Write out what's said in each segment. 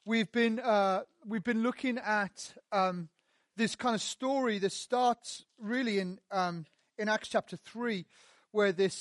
we've been looking at this kind of story that starts really in Acts chapter 3, where this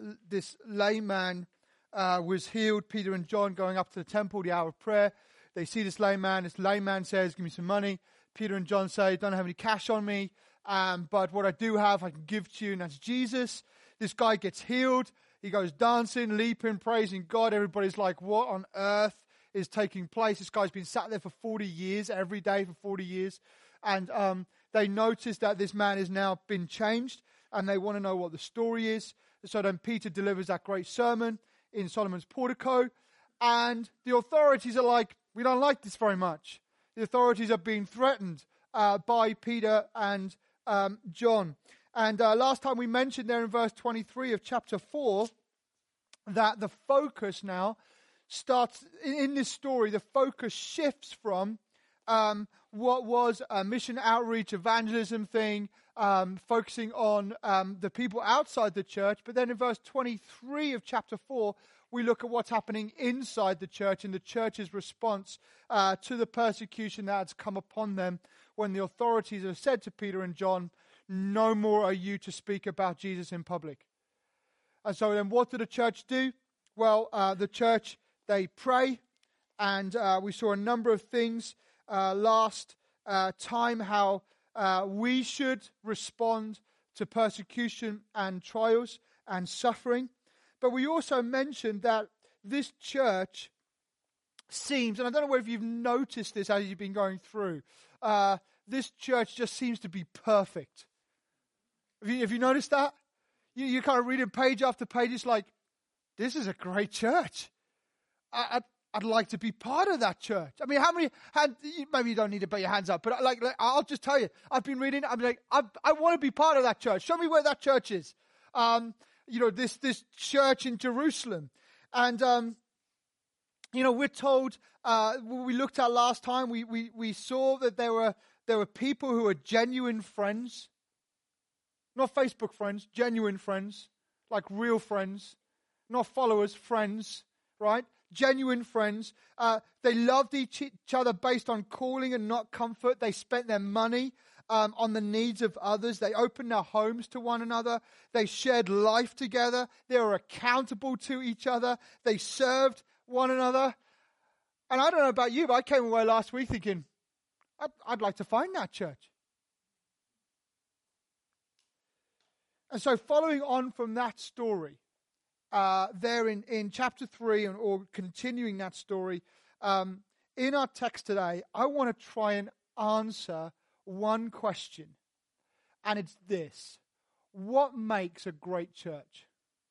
lame man was healed. Peter and John going up to the temple, the hour of prayer. They see this lame man. This lame man says, "Give me some money." Peter and John say, "Don't have any cash on me, but what I do have, I can give to you," and that's Jesus. This guy gets healed. He goes dancing, leaping, praising God. Everybody's like, what on earth is taking place? This guy's been sat there for 40 years, every day for 40 years. And they notice that this man has now been changed, and they want to know what the story is. So then Peter delivers that great sermon in Solomon's portico, and the authorities are like, we don't like this very much. The authorities are being threatened by Peter and John. And last time we mentioned there in verse 23 of chapter 4 that the focus now starts, in this story, the focus shifts from what was a mission outreach evangelism thing, focusing on the people outside the church. But then in verse 23 of chapter 4, we look at what's happening inside the church and the church's response to the persecution that has come upon them when the authorities have said to Peter and John, "No more are you to speak about Jesus in public." And so then what did the church do? Well, the church, they pray, and we saw a number of things last time, how we should respond to persecution and trials and suffering. But we also mentioned that this church seems, and I don't know whether you've noticed this as you've been going through, this church just seems to be perfect. Have you noticed that? You kind of reading page after page, it's like, this is a great church. I'd like to be part of that church. I mean, how many, maybe you don't need to put your hands up, but like I'll just tell you, I've been reading, I'm like, I want to be part of that church. Show me where that church is. This church in Jerusalem. And, we're told, we looked at last time, we saw that there were people who are genuine friends. Not Facebook friends, genuine friends, like real friends, not followers, friends, right? Genuine friends. They loved each other based on calling and not comfort. They spent their money on the needs of others. They opened their homes to one another. They shared life together. They were accountable to each other. They served one another. And I don't know about you, but I came away last week thinking, I'd like to find that church. And so following on from that story, there in chapter 3, or continuing that story, in our text today, I want to try and answer one question. And it's this: what makes a great church?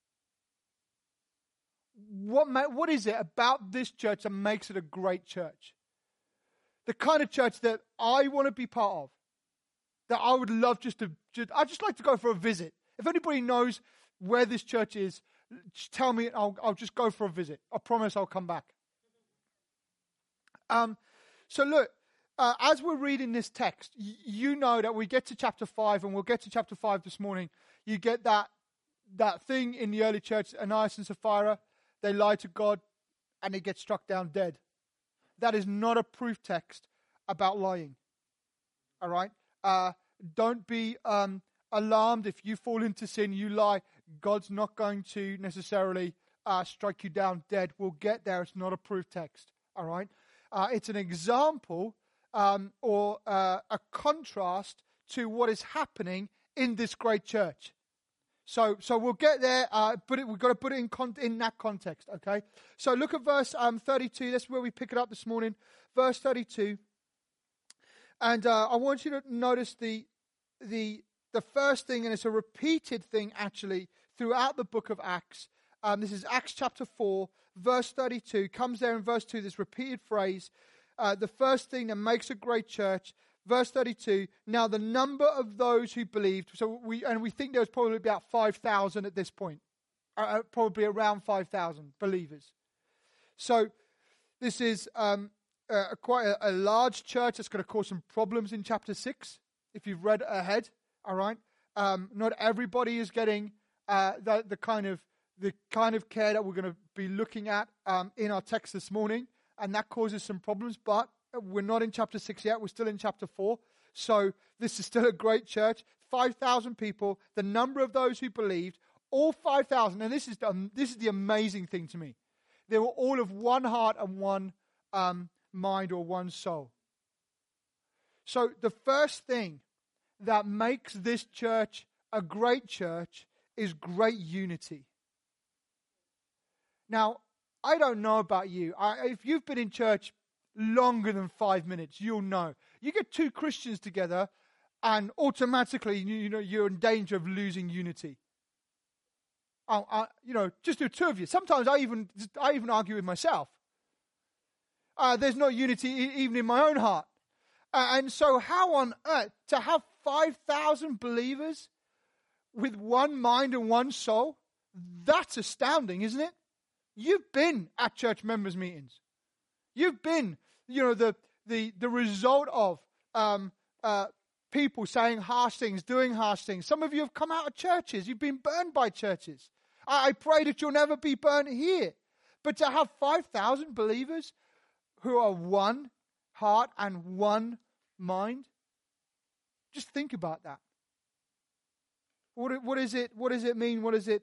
What is it about this church that makes it a great church? The kind of church that I want to be part of, that I would love I'd just like to go for a visit. If anybody knows where this church is, just tell me, I'll just go for a visit. I promise I'll come back. So look, as we're reading this text, you know that we get to chapter 5, and we'll get to chapter 5 this morning. You get that thing in the early church, Ananias and Sapphira. They lie to God, and they get struck down dead. That is not a proof text about lying. All right? Don't be alarmed if you fall into sin, you lie. God's not going to necessarily strike you down dead. We'll get there. It's not a proof text. All right? It's an example or a contrast to what is happening in this great church. So we'll get there, but we've got to put it in that context. Okay? So look at verse 32. That's where we pick it up this morning. Verse 32. And I want you to notice the first thing, and it's a repeated thing actually throughout the book of Acts. This is Acts chapter 4, verse 32. Comes there in verse 2, this repeated phrase. The first thing that makes a great church, verse 32. Now the number of those who believed, so we think there was probably about 5,000 at this point. Probably around 5,000 believers. So this is quite a large church that's going to cause some problems in chapter 6, if you've read ahead. All right, not everybody is getting the kind of care that we're going to be looking at in our text this morning. and that causes some problems, but we're not in chapter 6 yet. We're still in chapter 4. So this is still a great church. 5,000 people, the number of those who believed, all 5,000, and this is the amazing thing to me. They were all of one heart and one mind or one soul. So the first thing that makes this church a great church is great unity. Now, I don't know about you. If you've been in church longer than 5 minutes, you'll know. You get two Christians together and automatically you're in danger of losing unity. Just the two of you. Sometimes I even argue with myself. There's no unity even in my own heart. And so how on earth to have 5,000 believers with one mind and one soul? That's astounding, isn't it? You've been at church members' meetings. You've been, the result of people saying harsh things, doing harsh things. Some of you have come out of churches. You've been burned by churches. I pray that you'll never be burned here. But to have 5,000 believers who are one heart and one mind, just think about that. What does it mean? What does it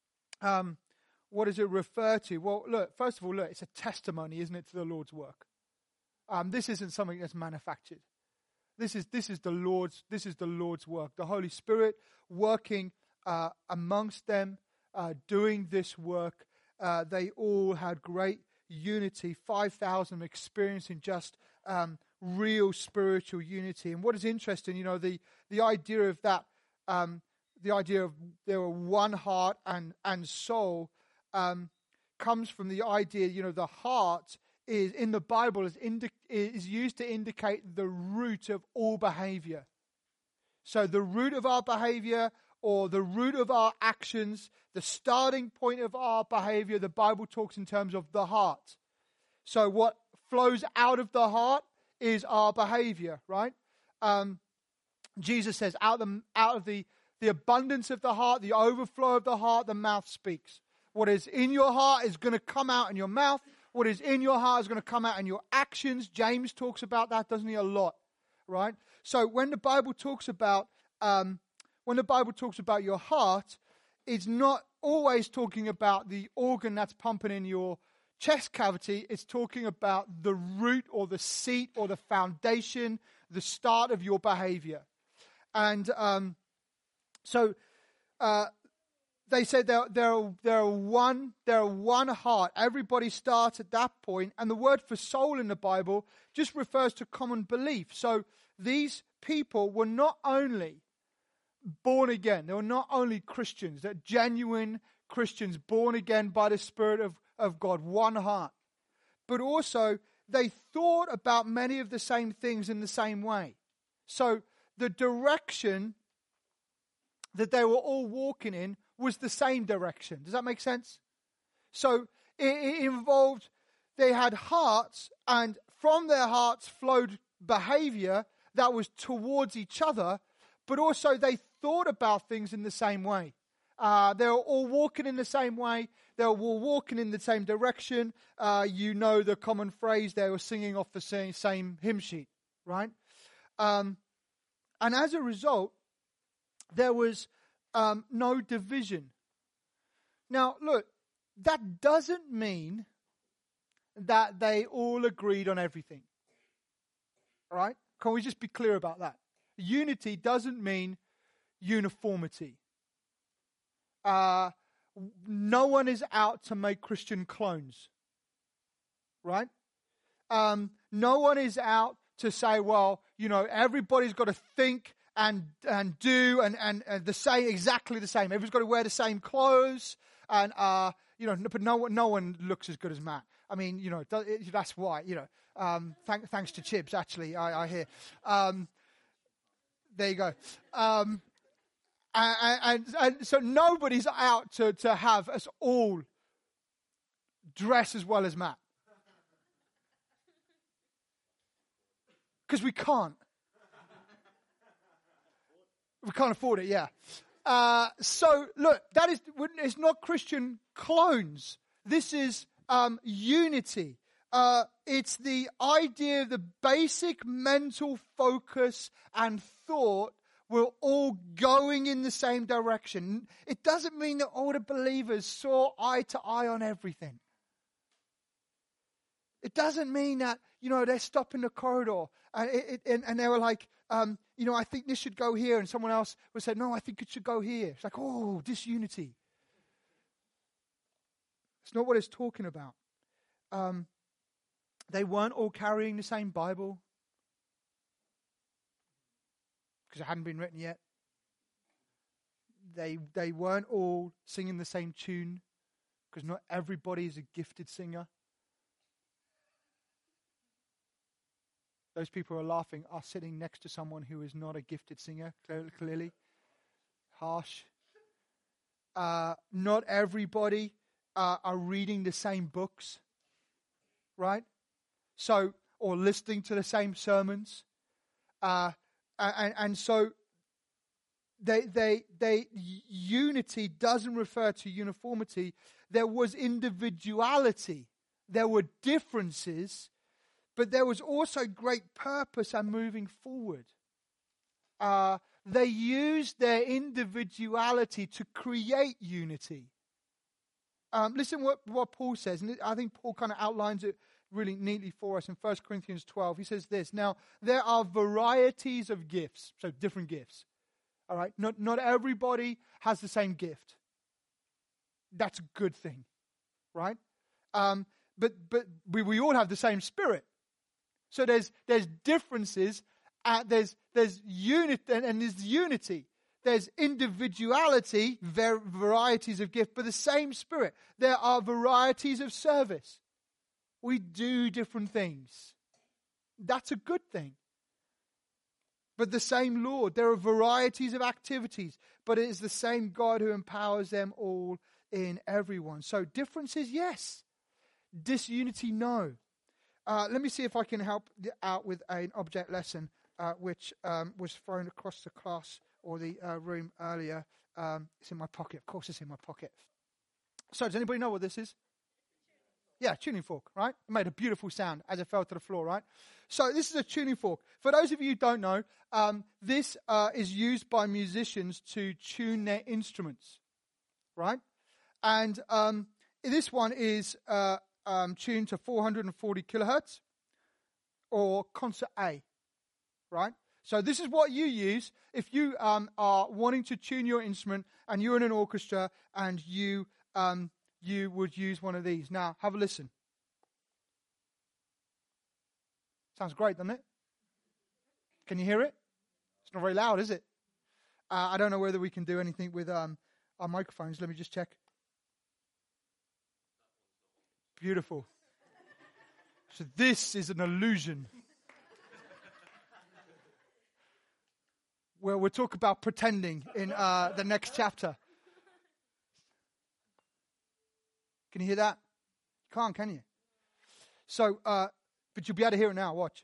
refer to? Well, look, first of all, it's a testimony, isn't it, to the Lord's work? This isn't something that's manufactured. This is the Lord's work. The Holy Spirit working amongst them, doing this work. They all had great unity. 5,000 experiencing just real spiritual unity. And what is interesting, the idea of that, the idea of there were one heart and soul, comes from the idea, the heart is in the Bible is used to indicate the root of all behavior. So the root of our behavior or the root of our actions, the starting point of our behavior, the Bible talks in terms of the heart. So what flows out of the heart is our behavior, right? Jesus says, out of the abundance of the heart, the overflow of the heart, the mouth speaks. What is in your heart is going to come out in your mouth. What is in your heart is going to come out in your actions. James talks about that, doesn't he, a lot, right? So when the Bible talks about your heart, it's not always talking about the organ that's pumping in your chest cavity. It's talking about the root or the seat or the foundation, the start of your behavior. And they said they're one heart. Everybody starts at that point. And the word for soul in the Bible just refers to common belief. So these people were not only born again, they were not only Christians, they're genuine Christians born again by the Spirit of God, one heart. But also they thought about many of the same things in the same way. So the direction that they were all walking in was the same direction. Does that make sense? So it involved, they had hearts, and from their hearts flowed behavior that was towards each other, but also they thought about things in the same way. They were all walking in the same way. They were all walking in the same direction. The common phrase, they were singing off the same hymn sheet, right? And as a result, there was no division. Now, look, that doesn't mean that they all agreed on everything. All right? Can we just be clear about that? Unity doesn't mean uniformity. No one is out to make Christian clones. Right? No one is out to say, well, everybody's got to think and do and the same, exactly the same. Everybody's got to wear the same clothes, and but no one looks as good as Matt. I mean, that's why. Thanks to Chibs, actually, I hear. There you go. And so nobody's out to have us all dress as well as Matt, because we can't. We can't afford it, yeah. So, look, it's not Christian clones. This is unity. it's the idea, the basic mental focus and thought were all going in the same direction. It doesn't mean that all the believers saw eye to eye on everything. It doesn't mean that, they stopped in the corridor and they were like, I think this should go here. And someone else would say, no, I think it should go here. It's like, oh, disunity. It's not what it's talking about. They weren't all carrying the same Bible because it hadn't been written yet. They weren't all singing the same tune because not everybody is a gifted singer. Those people who are laughing are sitting next to someone who is not a gifted singer, clearly. Harsh. Not everybody are reading the same books, right? So, or listening to the same sermons. And so, unity doesn't refer to uniformity. There was individuality. There were differences. But there was also great purpose and moving forward. They used their individuality to create unity. Listen what Paul says, and I think Paul kind of outlines it really neatly for us in 1 Corinthians 12. He says this, now, there are varieties of gifts, so different gifts. All right, not everybody has the same gift. That's a good thing, right? But we all have the same Spirit. So there's differences, there's unity, and there's unity. There's individuality, varieties of gift, but the same Spirit. There are varieties of service. We do different things. That's a good thing. But the same Lord. There are varieties of activities, but it is the same God who empowers them all in everyone. So differences, yes. Disunity, no. Let me see if I can help out with an object lesson which was thrown across the class or the room earlier. It's in my pocket. Of course it's in my pocket. So does anybody know what this is? Yeah, tuning fork, right? It made a beautiful sound as it fell to the floor, right? So this is a tuning fork. For those of you who don't know, this is used by musicians to tune their instruments, right? And this one is tuned to 440 kilohertz or concert A, right? So this is what you use if you are wanting to tune your instrument and you're in an orchestra and you would use one of these. Now, have a listen. Sounds great, doesn't it? Can you hear it? It's not very loud, is it? I don't know whether we can do anything with our microphones. Let me just check. Beautiful. So this is an illusion. Well, we'll talk about pretending in the next chapter. Can you hear that? You can't, can you? So, but you'll be able to hear it now. Watch.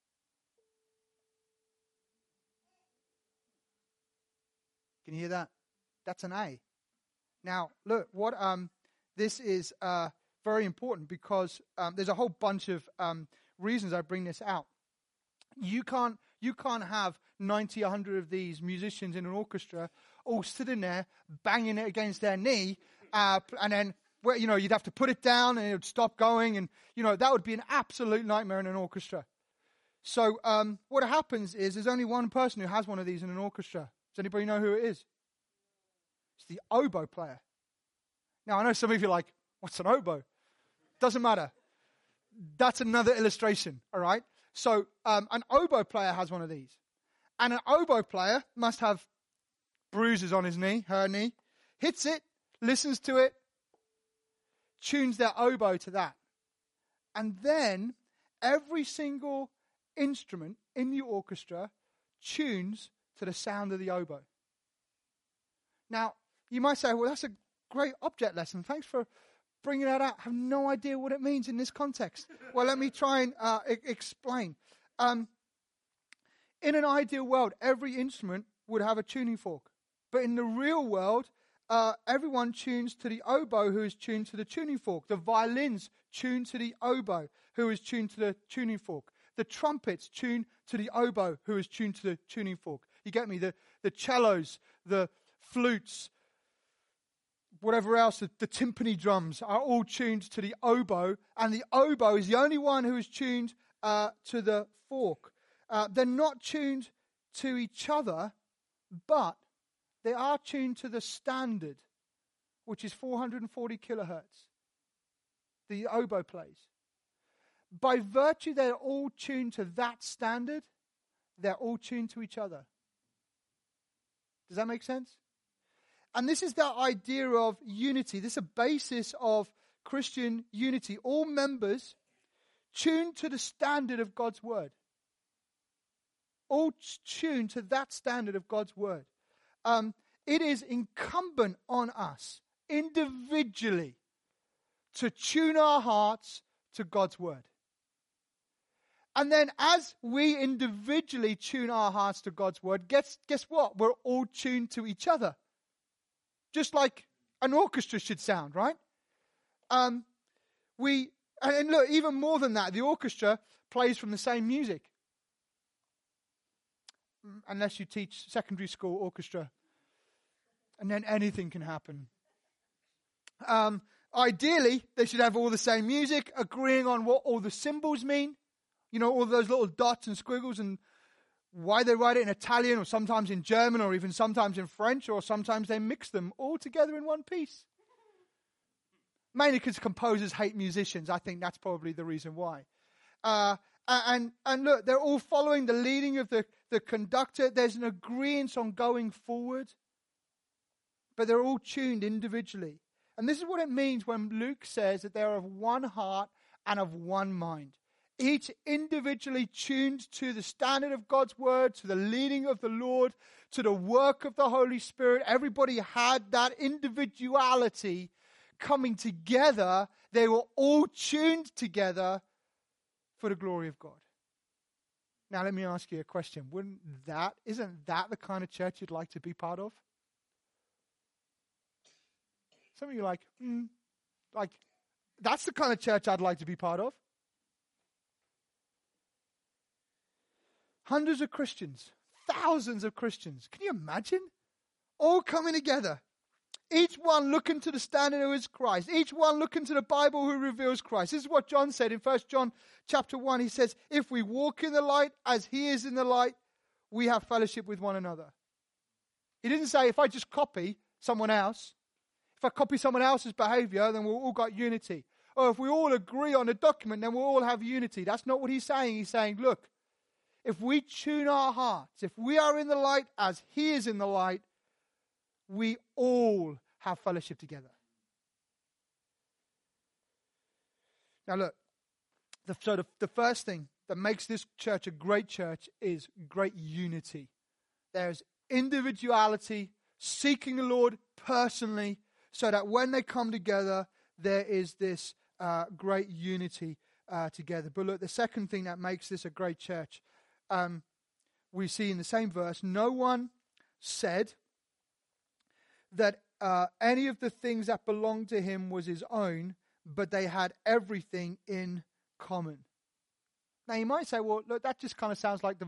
Can you hear that? That's an A. Now, look, what this is very important because there's a whole bunch of reasons I bring this out. You can't have 90, 100 of these musicians in an orchestra all sitting there banging it against their knee, and then you'd have to put it down and it would stop going, and that would be an absolute nightmare in an orchestra. So what happens is there's only one person who has one of these in an orchestra. Does anybody know who it is? It's the oboe player. Now I know some of you are like, what's an oboe? Doesn't matter. That's another illustration, all right? So an oboe player has one of these. And an oboe player must have bruises on his knee, her knee, hits it, listens to it, tunes their oboe to that. And then every single instrument in the orchestra tunes to the sound of the oboe. Now, you might say, well, that's a great object lesson. Thanks for bringing that out. I have no idea what it means in this context. Well, let me try and explain. In an ideal world, every instrument would have a tuning fork. But in the real world, everyone tunes to the oboe who is tuned to the tuning fork. The violins tune to the oboe. who is tuned to the tuning fork. The trumpets tuned to the oboe, who is tuned to the tuning fork. You get me? The cellos, the flutes, whatever else, the timpani drums are all tuned to the oboe, and the oboe is the only one who is tuned to the fork. They're not tuned to each other, but they are tuned to the standard, which is 440 kilohertz. The oboe plays. By virtue, they're all tuned to that standard. They're all tuned to each other. Does that make sense? And this is the idea of unity. This is a basis of Christian unity. All members tuned to the standard of God's word. All tuned to that standard of God's word. It is incumbent on us individually to tune our hearts to God's word. And then as we individually tune our hearts to God's word, guess what? We're all tuned to each other. Just like an orchestra should sound, right? And look, even more than that, the orchestra plays from the same music. Unless you teach secondary school orchestra. And then anything can happen. Ideally, they should have all the same music, agreeing on what all the symbols mean. You know, all those little dots and squiggles and why they write it in Italian or sometimes in German or even sometimes in French, or sometimes they mix them all together in one piece. Mainly because composers hate musicians. I think that's probably the reason why. And look, they're all following the leading of the conductor. There's an agreement on going forward. But they're all tuned individually. And this is what it means when Luke says that they're of one heart and of one mind. Each individually tuned to the standard of God's word, to the leading of the Lord, to the work of the Holy Spirit. Everybody had that individuality coming together. They were all tuned together for the glory of God. Now let me ask you a question. Isn't that the kind of church you'd like to be part of? Some of you are like, that's the kind of church I'd like to be part of. Hundreds of Christians, thousands of Christians. Can you imagine? All coming together. Each one looking to the standard who is Christ. Each one looking to the Bible who reveals Christ. This is what John said in 1 John chapter 1. He says, if we walk in the light as he is in the light, we have fellowship with one another. He didn't say if I just copy someone else, if I copy someone else's behavior, then we've all got unity. Or if we all agree on a document, then we'll all have unity. That's not what he's saying. He's saying, look, if we tune our hearts, if we are in the light as he is in the light, we all have fellowship together. Now look, the first thing that makes this church a great church is great unity. There's individuality, seeking the Lord personally, so that when they come together, there is this great unity together. But look, the second thing that makes this a great church, we see in the same verse, no one said that any of the things that belonged to him was his own, but they had everything in common. Now you might say, well, look, that just kind of sounds like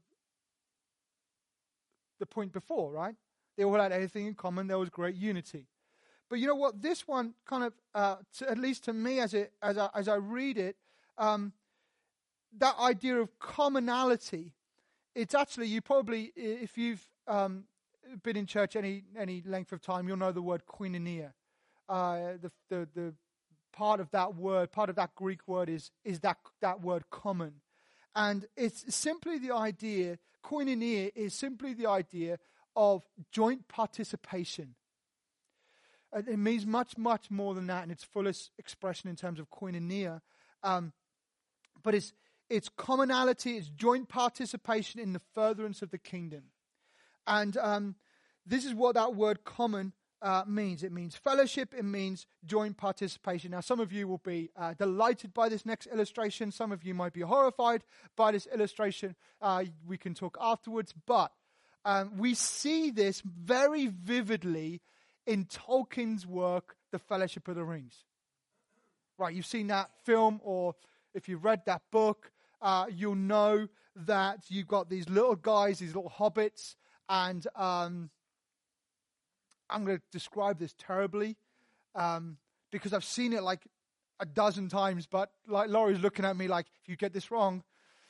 the point before, right? They all had everything in common. There was great unity. But you know what? This one kind of, at least to me, as I read it, that idea of commonality, it's actually, you probably, if you've been in church any length of time, you'll know the word koinonia. The part of that word, part of that Greek word is that word common. And it's simply the idea, koinonia is simply the idea of joint participation. It means much, much more than that in its fullest expression in terms of koinonia. But it's commonality, it's joint participation in the furtherance of the kingdom. And this is what that word common means. It means fellowship, it means joint participation. Now, some of you will be delighted by this next illustration. Some of you might be horrified by this illustration. We can talk afterwards. But we see this very vividly in Tolkien's work, The Fellowship of the Rings. Right, you've seen that film, or if you've read that book, you'll know that you've got these little guys, these little hobbits, and I'm going to describe this terribly because I've seen it like a dozen times, but like Laurie's looking at me like, if you get this wrong.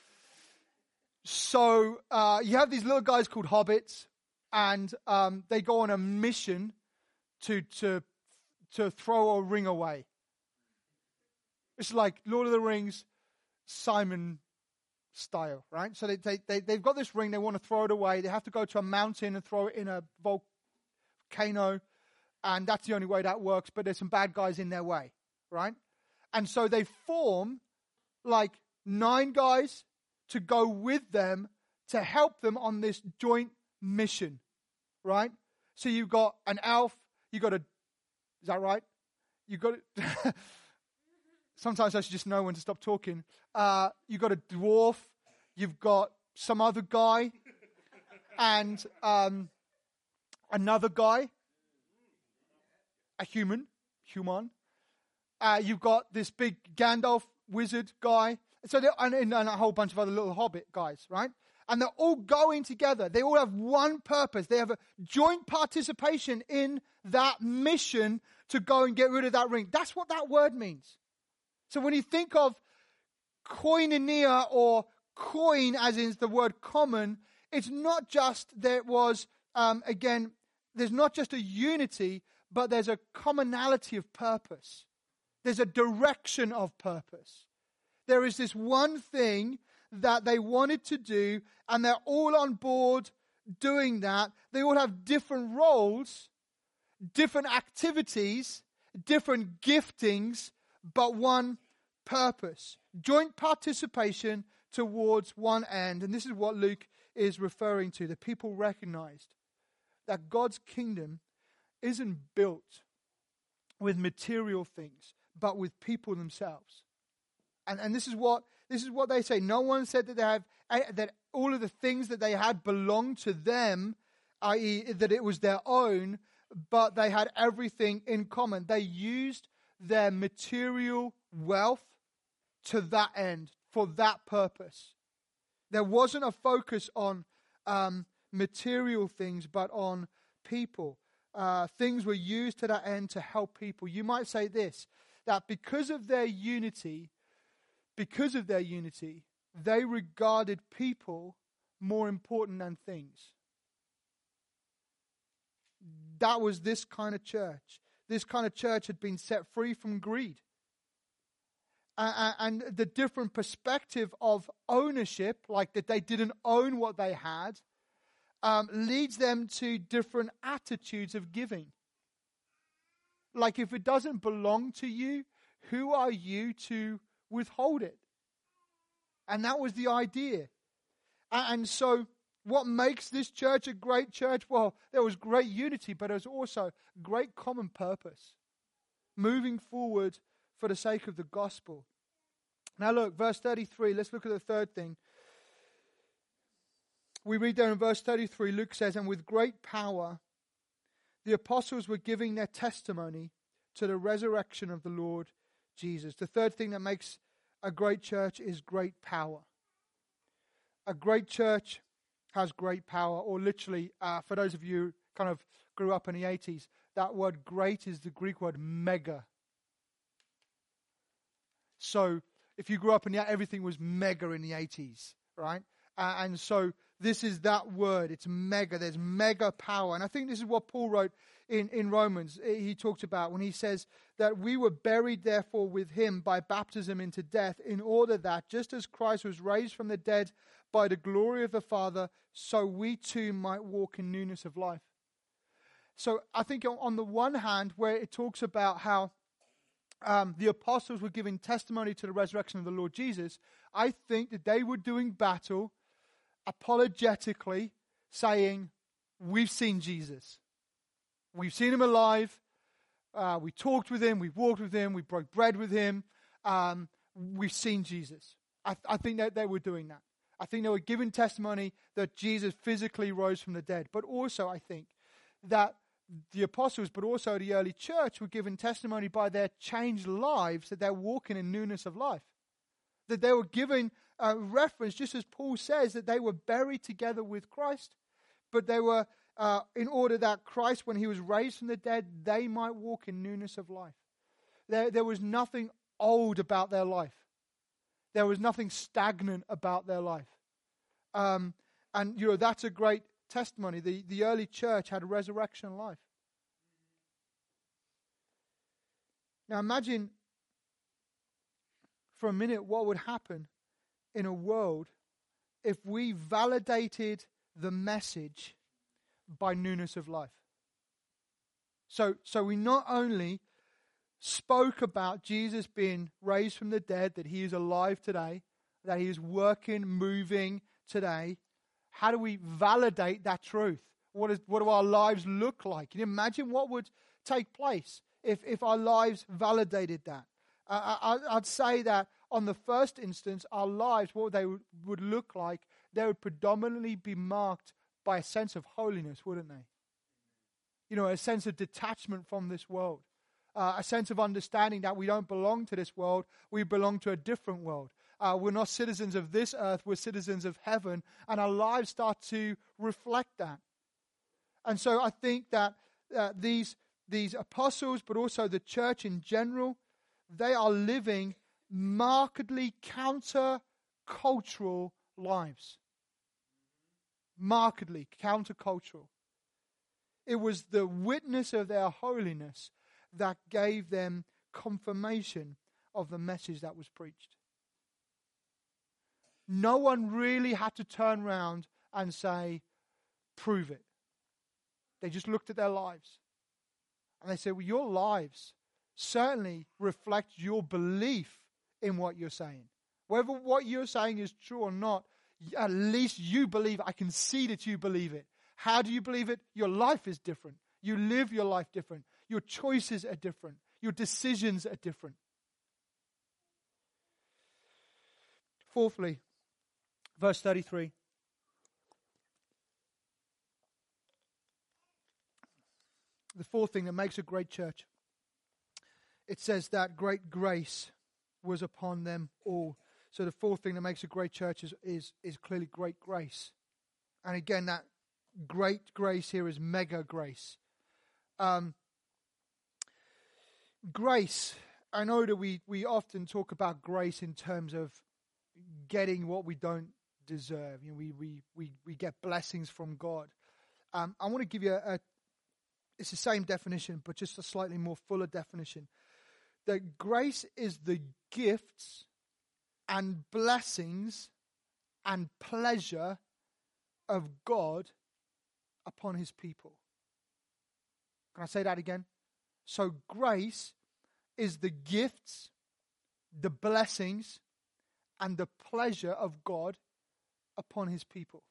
So you have these little guys called hobbits, and they go on a mission to throw a ring away. It's like Lord of the Rings, Simon style, right? So they've got this ring, they want to throw it away. They have to go to a mountain and throw it in a volcano, and that's the only way that works, but there's some bad guys in their way, right? And so they form like 9 guys to go with them to help them on this joint mission, right? So you've got an elf, is that right? You've got sometimes I should just know when to stop talking. You've got a dwarf, you've got some other guy, and another guy, a human. You've got this big Gandalf wizard guy, and a whole bunch of other little hobbit guys, right? And they're all going together. They all have one purpose. They have a joint participation in that mission to go and get rid of that ring. That's what that word means. So when you think of koinonia or koin, as in the word common, it's not just there was, there's not just a unity, but there's a commonality of purpose. There's a direction of purpose. There is this one thing that they wanted to do, and they're all on board doing that. They all have different roles, different activities, different giftings, but one purpose. Joint participation towards one end. And this is what Luke is referring to. The people recognized that God's kingdom isn't built with material things, but with people themselves. And this is what they say. No one said that all of the things that they had belonged to them, i.e. that it was their own, but they had everything in common. They used their material wealth to that end, for that purpose. There wasn't a focus on material things, but on people. Things were used to that end to help people. You might say this, that because of their unity, they regarded people more important than things. That was this kind of church. This kind of church had been set free from greed. And the different perspective of ownership, like that they didn't own what they had, leads them to different attitudes of giving. Like if it doesn't belong to you, who are you to withhold it? And that was the idea. And so what makes this church a great church? Well, there was great unity, but there was also great common purpose. Moving forward for the sake of the gospel. Now look, verse 33, let's look at the third thing. We read there in verse 33, Luke says, and with great power, the apostles were giving their testimony to the resurrection of the Lord Jesus. The third thing that makes a great church is great power. A great church has great power, or literally, for those of you who kind of grew up in the 80s, that word great is the Greek word mega. So if you grew up in everything was mega in the 80s, right? And so this is that word. It's mega. There's mega power. And I think this is what Paul wrote in Romans. He talked about when he says that we were buried therefore with him by baptism into death, in order that just as Christ was raised from the dead by the glory of the Father, so we too might walk in newness of life. So I think on the one hand, where it talks about how the apostles were giving testimony to the resurrection of the Lord Jesus, I think that they were doing battle apologetically, saying, we've seen Jesus. We've seen him alive. We talked with him. We walked with him. We broke bread with him. We've seen Jesus. I think that they were doing that. I think they were giving testimony that Jesus physically rose from the dead. But also I think that the apostles, but also the early church, were given testimony by their changed lives that they're walking in newness of life. That they were given reference, just as Paul says, that they were buried together with Christ, but they were, in order that Christ, when he was raised from the dead, they might walk in newness of life. There was nothing old about their life. There was nothing stagnant about their life. And, that's a great testimony. The early church had a resurrection life. Now imagine for a minute what would happen in a world if we validated the message by newness of life. So we not only spoke about Jesus being raised from the dead, that he is alive today, that he is working, moving today. How do we validate that truth? What do our lives look like? Can you imagine what would take place if our lives validated that? I'd say that on the first instance, our lives, what they would look like, they would predominantly be marked by a sense of holiness, wouldn't they? A sense of detachment from this world. A sense of understanding that we don't belong to this world, we belong to a different world. We're not citizens of this earth, we're citizens of heaven, and our lives start to reflect that. And so I think that these apostles, but also the church in general, they are living markedly counter-cultural lives. Markedly counter-cultural. It was the witness of their holiness that gave them confirmation of the message that was preached. No one really had to turn around and say, prove it. They just looked at their lives. And they said, well, your lives certainly reflect your belief in what you're saying. Whether what you're saying is true or not, at least you believe it. I can see that you believe it. How do you believe it? Your life is different. You live your life different. Your choices are different. Your decisions are different. Fourthly, verse 33. The fourth thing that makes a great church. It says that great grace was upon them all. So the fourth thing that makes a great church is clearly great grace. And again, that great grace here is mega grace. Grace, I know that we often talk about grace in terms of getting what we don't deserve. We get blessings from God. I want to give you it's the same definition, but just a slightly more fuller definition. That grace is the gifts and blessings and pleasure of God upon his people. Can I say that again? So grace is the gifts, the blessings, and the pleasure of God upon his people.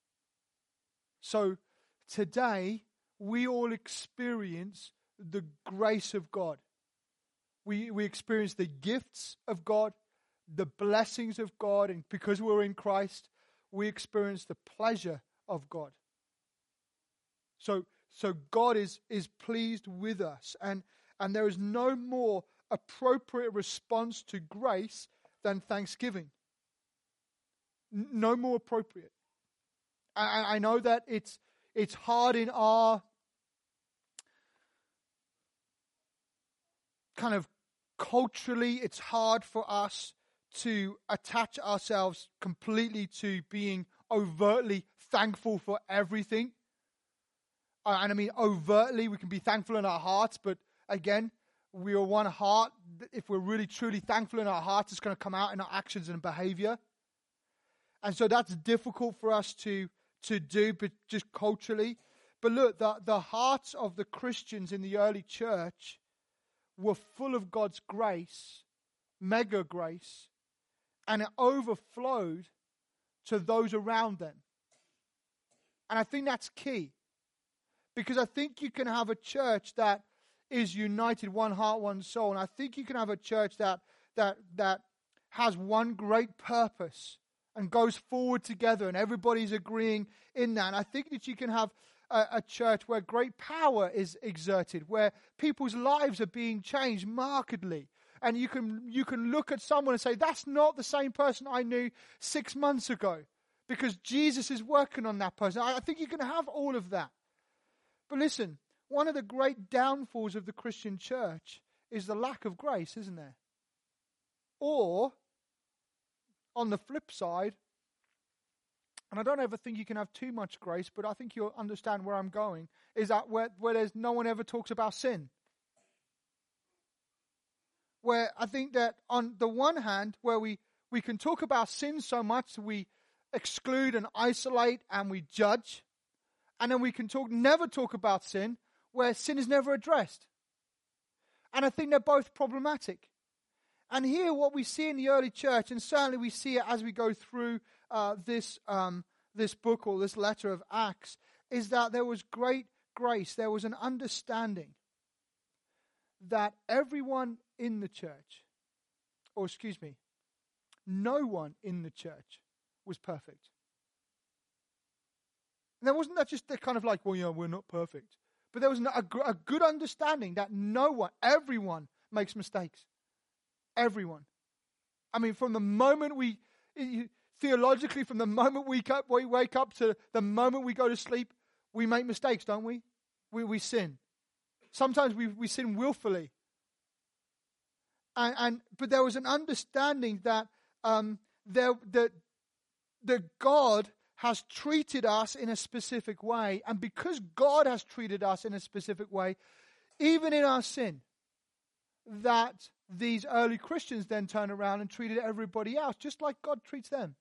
So today, we all experience the grace of God. We experience the gifts of God, the blessings of God, and because we're in Christ, we experience the pleasure of God. So God is pleased with us, and there is no more appropriate response to grace than thanksgiving. No more appropriate. I know that it's hard in our kind of culturally, it's hard for us to attach ourselves completely to being overtly thankful for everything. And I mean, overtly, we can be thankful in our hearts, but again, we are one heart. If we're really truly thankful in our hearts, it's going to come out in our actions and behavior. And so that's difficult for us to do, but just culturally. But look, the hearts of the Christians in the early church were full of God's grace, mega grace, and it overflowed to those around them. And I think that's key. Because I think you can have a church that is united, one heart, one soul. And I think you can have a church that has one great purpose and goes forward together and everybody's agreeing in that. And I think that you can have a church where great power is exerted, where people's lives are being changed markedly. and you can look at someone and say, that's not the same person I knew 6 months ago, because Jesus is working on that person. I think you can have all of that. But listen, one of the great downfalls of the Christian church is the lack of grace, isn't there? Or, on the flip side, and I don't ever think you can have too much grace, but I think you'll understand where I'm going, is that where there's no one ever talks about sin. Where I think that on the one hand, where we can talk about sin so much, we exclude and isolate and we judge. And then we can never talk about sin, where sin is never addressed. And I think they're both problematic. And here what we see in the early church, and certainly we see it as we go through this book or this letter of Acts, is that there was great grace. There was an understanding that everyone in the church, no one in the church was perfect. And there wasn't that just kind of like, well, yeah, we're not perfect. But there was a good understanding that everyone makes mistakes. Everyone. I mean, from the moment theologically, from the moment we wake up to the moment we go to sleep, we make mistakes, don't we? We sin. Sometimes we sin willfully. But there was an understanding that that God has treated us in a specific way, and because God has treated us in a specific way, even in our sin, that these early Christians then turned around and treated everybody else just like God treats them.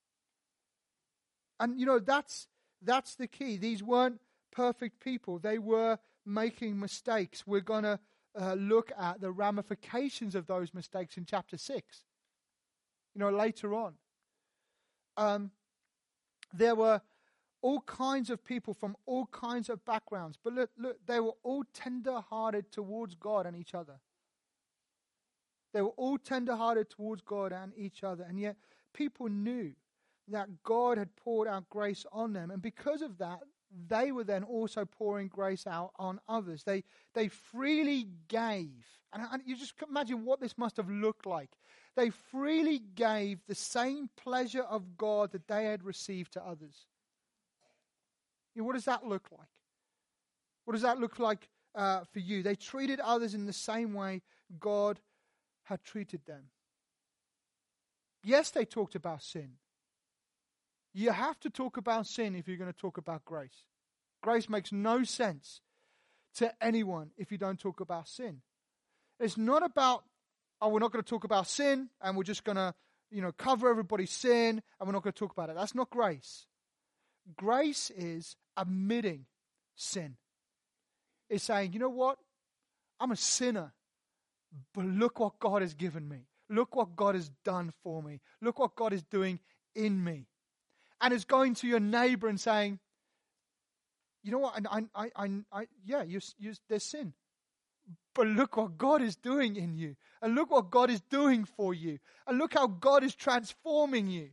And that's the key. These weren't perfect people. They were making mistakes. We're going to look at the ramifications of those mistakes in chapter 6. Later on. There were all kinds of people from all kinds of backgrounds. But look, they were all tender-hearted towards God and each other. They were all tender-hearted towards God and each other. And yet people knew that God had poured out grace on them. And because of that, they were then also pouring grace out on others. They freely gave. And you just imagine what this must have looked like. They freely gave the same pleasure of God that they had received to others. What does that look like? What does that look like for you? They treated others in the same way God had treated them. Yes, they talked about sin. You have to talk about sin if you're going to talk about grace. Grace makes no sense to anyone if you don't talk about sin. It's not about, we're not going to talk about sin and we're just going to, cover everybody's sin and we're not going to talk about it. That's not grace. Grace is admitting sin. It's saying, you know what? I'm a sinner, but look what God has given me. Look what God has done for me. Look what God is doing in me. And it's going to your neighbor and saying, you know what? There's sin. But look what God is doing in you. And look what God is doing for you. And look how God is transforming you.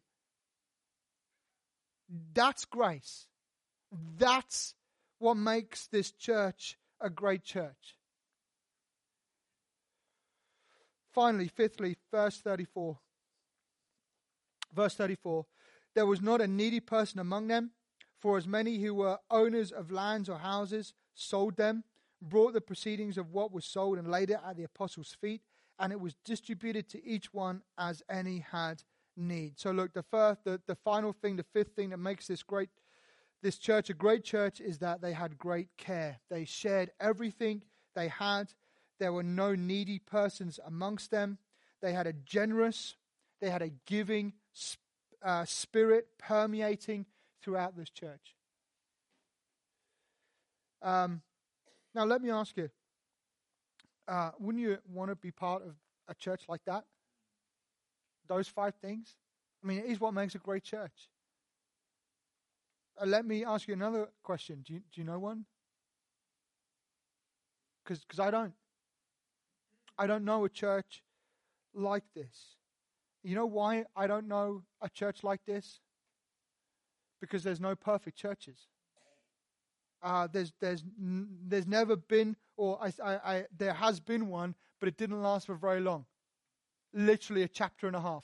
That's grace. That's what makes this church a great church. Finally, fifthly, verse 34. Verse 34. There was not a needy person among them, for as many who were owners of lands or houses sold them, brought the proceedings of what was sold and laid it at the apostles' feet, and it was distributed to each one as any had need. So look, the final thing, the fifth thing that makes this church a great church is that they had great care. They shared everything they had. There were no needy persons amongst them. They had a giving spirit permeating throughout this church. Now, let me ask you, wouldn't you want to be part of a church like that? Those 5 things? I mean, it is what makes a great church. Let me ask you another question. Do you know one? Because I don't. I don't know a church like this. You know why I don't know a church like this? Because there's no perfect churches. There's never been, or there has been one, but it didn't last for very long. literally a chapter and a half.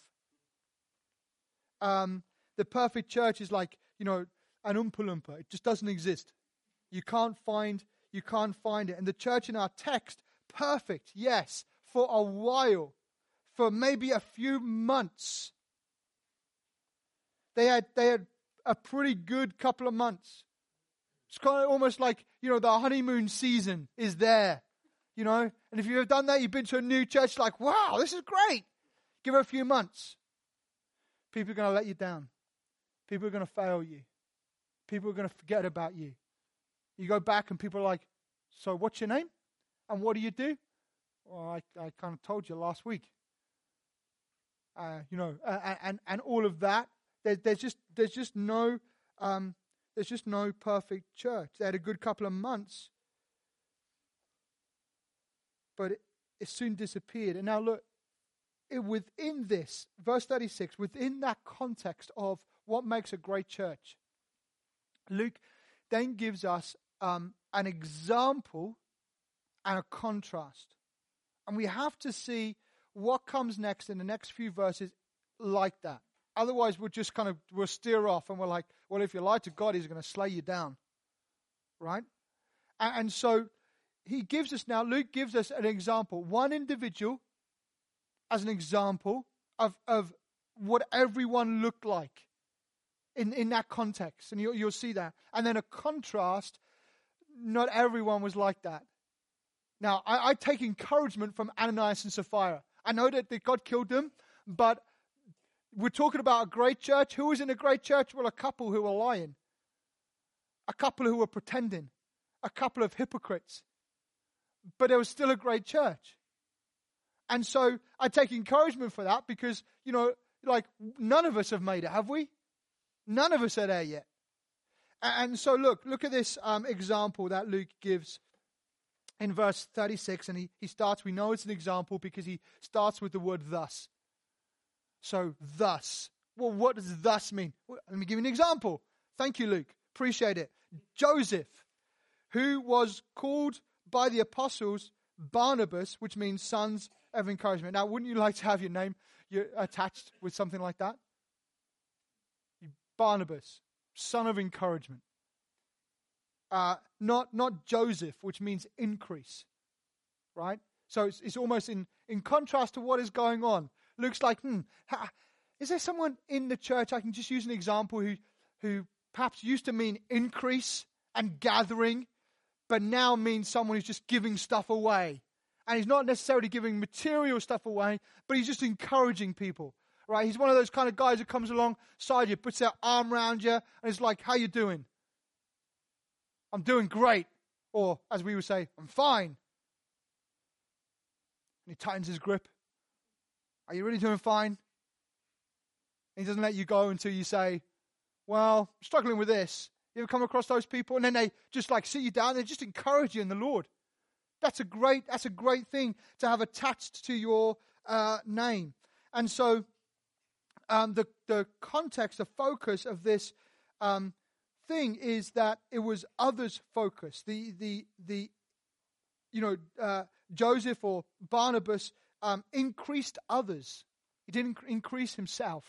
The perfect church is like, an Oompa Loompa. It just doesn't exist. You can't find it. And the church in our text, perfect, yes, for a while, for maybe a few months. They had a pretty good couple of months. It's kind of almost like, the honeymoon season is there, And if you've done that, you've been to a new church, like, wow, this is great. Give it a few months. People are going to let you down. People are going to fail you. People are going to forget about you. You go back and people are like, so what's your name? And what do you do? Well, I kind of told you last week. And all of that. There's just no perfect church. They had a good couple of months, but it soon disappeared. And now look, within this, verse 36, within that context of what makes a great church, Luke then gives us an example and a contrast. And we have to see what comes next in the next few verses like that. Otherwise, we'll steer off and we're like, well, if you lie to God, He's going to slay you down. Right? And so Luke gives us an example, one individual as an example of what everyone looked like in that context. And you'll see that. And then a contrast, not everyone was like that. Now, I take encouragement from Ananias and Sapphira. I know that God killed them, but we're talking about a great church. Who was in a great church? Well, a couple who were lying. A couple who were pretending. A couple of hypocrites. But it was still a great church. And so I take encouragement for that because, none of us have made it, have we? None of us are there yet. And so look at this example that Luke gives in verse 36. And he starts, we know it's an example because he starts with the word thus. So thus. Well, what does thus mean? Well, let me give you an example. Thank you, Luke. Appreciate it. Joseph, who was called by the apostles Barnabas, which means sons of encouragement. Now, wouldn't you like to have your name attached with something like that? Barnabas, son of encouragement. Not Joseph, which means increase. Right? So it's almost in contrast to what is going on. Luke's like, is there someone in the church, I can just use an example, who perhaps used to mean increase and gathering, but now means someone who's just giving stuff away. And he's not necessarily giving material stuff away, but he's just encouraging people. Right? He's one of those kind of guys who comes alongside you, puts their arm around you, and is like, how you doing? I'm doing great. Or, as we would say, I'm fine. And he tightens his grip. Are you really doing fine? And he doesn't let you go until you say, well, I'm struggling with this. You ever come across those people? And then they just sit you down. They just encourage you in the Lord. That's a great thing to have attached to your name. And so the context, the focus of this thing is that it was others focused. Joseph or Barnabas increased others. He didn't increase himself.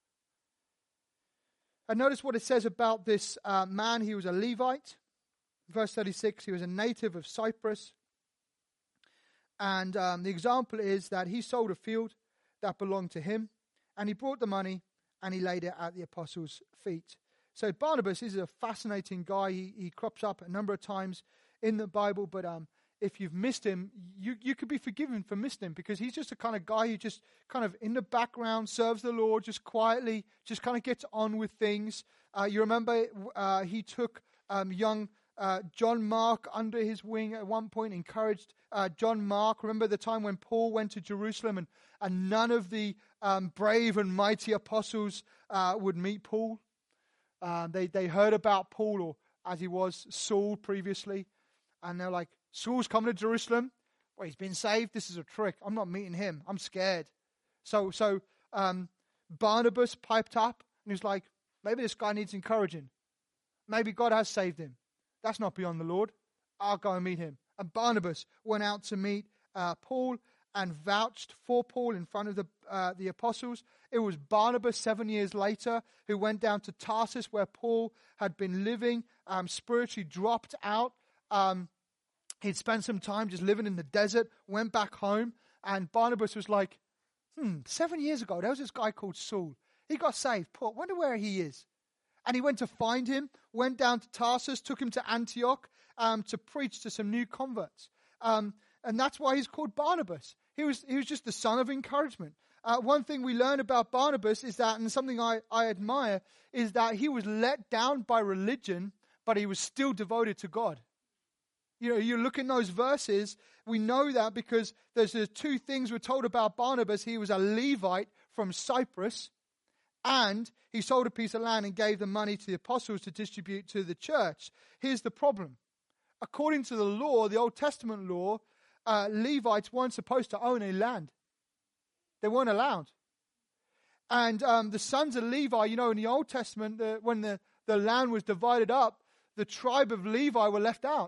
And notice what it says about this man. He was a Levite. Verse 36, he was a native of Cyprus. And the example is that he sold a field that belonged to him, and he brought the money and he laid it at the apostles' feet. So Barnabas is a fascinating guy. He crops up a number of times in the Bible, but if you've missed him, you could be forgiven for missing him, because he's just the kind of guy who just kind of in the background serves the Lord, just quietly, just kind of gets on with things. You remember he took young John Mark under his wing at one point, encouraged John Mark. Remember the time when Paul went to Jerusalem and none of the brave and mighty apostles would meet Paul? They heard about Paul, or as he was, Saul previously, and they're like, Saul's coming to Jerusalem. Well, he's been saved. This is a trick. I'm not meeting him. I'm scared. So Barnabas piped up and he was like, maybe this guy needs encouraging. Maybe God has saved him. That's not beyond the Lord. I'll go and meet him. And Barnabas went out to meet Paul, and vouched for Paul in front of the apostles. It was Barnabas 7 years later who went down to Tarsus where Paul had been living, spiritually dropped out. He'd spent some time just living in the desert, went back home, and Barnabas was like, 7 years ago, there was this guy called Saul. He got saved. Paul, wonder where he is. And he went to find him, went down to Tarsus, took him to Antioch to preach to some new converts. And that's why he's called Barnabas. He was just the son of encouragement. One thing we learn about Barnabas is that, and something I admire, is that he was let down by religion, but he was still devoted to God. You know, you look in those verses, we know that because there's two things we're told about Barnabas. He was a Levite from Cyprus, and he sold a piece of land and gave the money to the apostles to distribute to the church. Here's the problem. According to the law, the Old Testament law, Levites weren't supposed to own any land. They weren't allowed. And the sons of Levi, you know, in the Old Testament, when the land was divided up, the tribe of Levi were left out.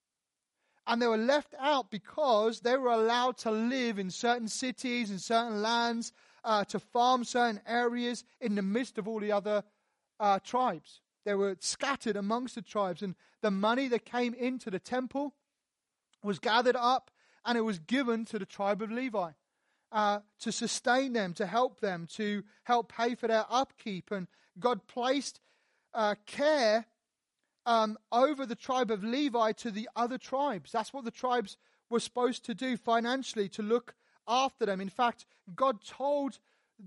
And they were left out because they were allowed to live in certain cities and certain lands, to farm certain areas in the midst of all the other tribes. They were scattered amongst the tribes, and the money that came into the temple was gathered up and it was given to the tribe of Levi to sustain them, to help pay for their upkeep. And God placed care over the tribe of Levi to the other tribes. That's what the tribes were supposed to do financially, to look after them. In fact, God told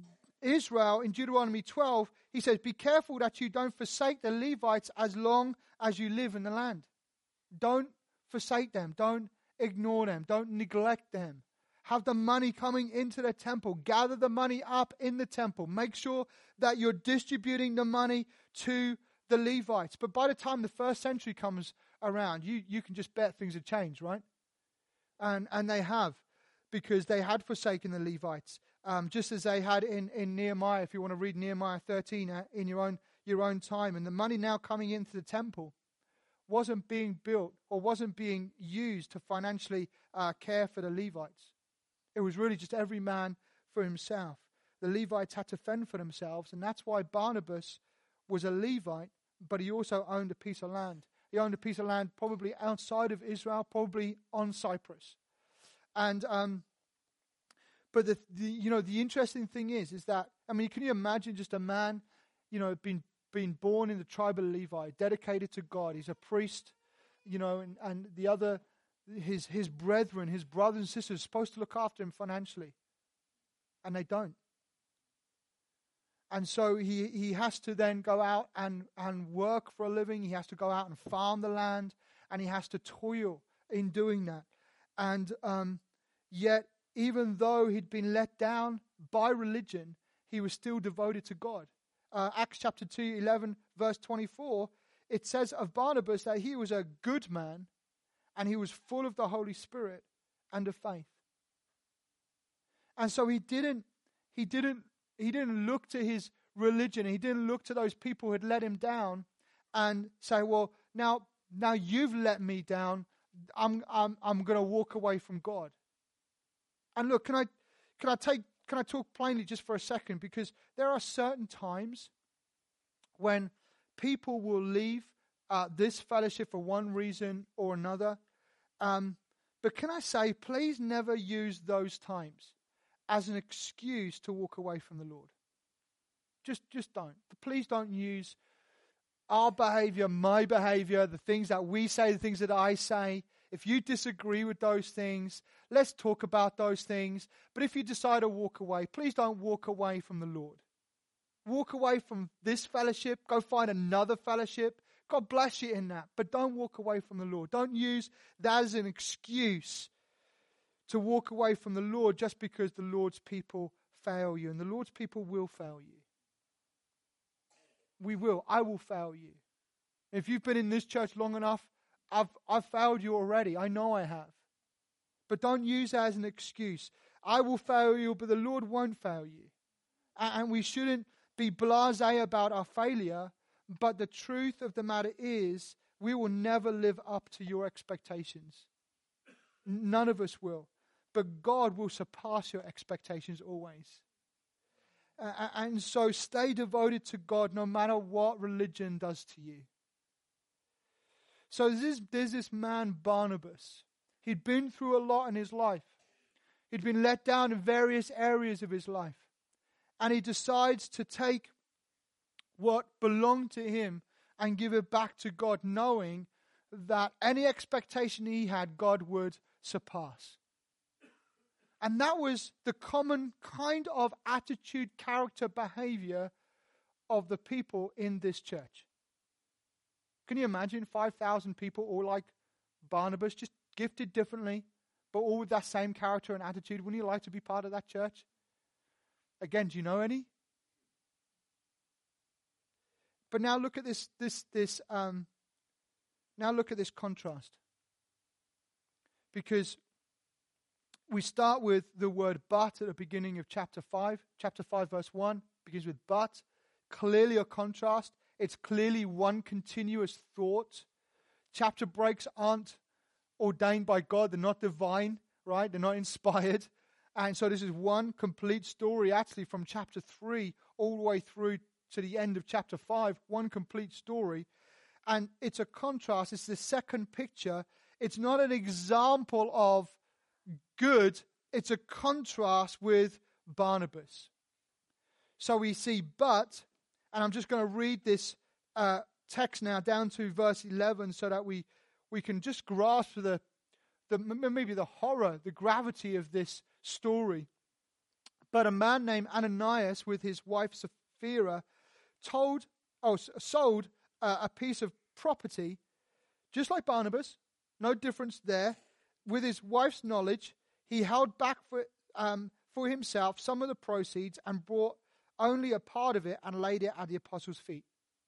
Israel in Deuteronomy 12, he says, be careful that you don't forsake the Levites as long as you live in the land. Don't forsake them. Don't ignore them. Don't neglect them. Have the money coming into the temple. Gather the money up in the temple. Make sure that you're distributing the money to the Levites. But by the time the first century comes around, you can just bet things have changed, right? And they have, because they had forsaken the Levites, just as they had in Nehemiah. If you want to read Nehemiah 13 in your own time, and the money now coming into the temple wasn't being built or wasn't being used to financially care for the Levites. It was really just every man for himself. The Levites had to fend for themselves, and that's why Barnabas was a Levite, but he also owned a piece of land. He owned a piece of land probably outside of Israel, probably on Cyprus. And but the interesting thing is that, I mean, can you imagine just a man, being born in the tribe of Levi, dedicated to God. He's a priest, and the other, his brethren, his brothers and sisters are supposed to look after him financially, and they don't. And so he has to then go out and work for a living. He has to go out and farm the land, and he has to toil in doing that. And yet, even though he'd been let down by religion, he was still devoted to God. Acts chapter 2, 11, verse 24, it says of Barnabas that he was a good man, and he was full of the Holy Spirit and of faith. And so he didn't look to his religion. He didn't look to those people who had let him down and say, well, now you've let me down. I'm going to walk away from God. And look, can I talk plainly just for a second? Because there are certain times when people will leave this fellowship for one reason or another. But can I say, please never use those times as an excuse to walk away from the Lord. Just don't. Please don't use our behavior, my behavior, the things that we say, the things that I say. If you disagree with those things, let's talk about those things. But if you decide to walk away, please don't walk away from the Lord. Walk away from this fellowship. Go find another fellowship. God bless you in that. But don't walk away from the Lord. Don't use that as an excuse to walk away from the Lord just because the Lord's people fail you. And the Lord's people will fail you. We will. I will fail you. If you've been in this church long enough, I've failed you already. I know I have. But don't use that as an excuse. I will fail you, but the Lord won't fail you. And we shouldn't be blasé about our failure, but the truth of the matter is we will never live up to your expectations. None of us will. but God will surpass your expectations always. And so stay devoted to God no matter what religion does to you. So there's this man, Barnabas. He'd been through a lot in his life. He'd been let down in various areas of his life. And he decides to take what belonged to him and give it back to God, knowing that any expectation he had, God would surpass. And that was the common kind of attitude, character, behavior of the people in this church. Can you imagine 5,000 people all like Barnabas, just gifted differently, but all with that same character and attitude? Wouldn't you like to be part of that church? Again, do you know any? But now look at this contrast. Because we start with the word but at the beginning of chapter 5. Chapter 5 verse 1 begins with but. Clearly a contrast. It's clearly one continuous thought. Chapter breaks aren't ordained by God. They're not divine, right? They're not inspired. And so this is one complete story, actually, from chapter 3 all the way through to the end of chapter 5. One complete story. And it's a contrast. It's the second picture. It's not an example of good. It's a contrast with Barnabas. So we see but, and I'm just going to read this text now down to verse 11 so that we can just grasp maybe the horror, the gravity of this story. But a man named Ananias with his wife Sapphira sold a piece of property, just like Barnabas, no difference there. With his wife's knowledge, he held back for himself some of the proceeds and brought only a part of it and laid it at the apostles' feet.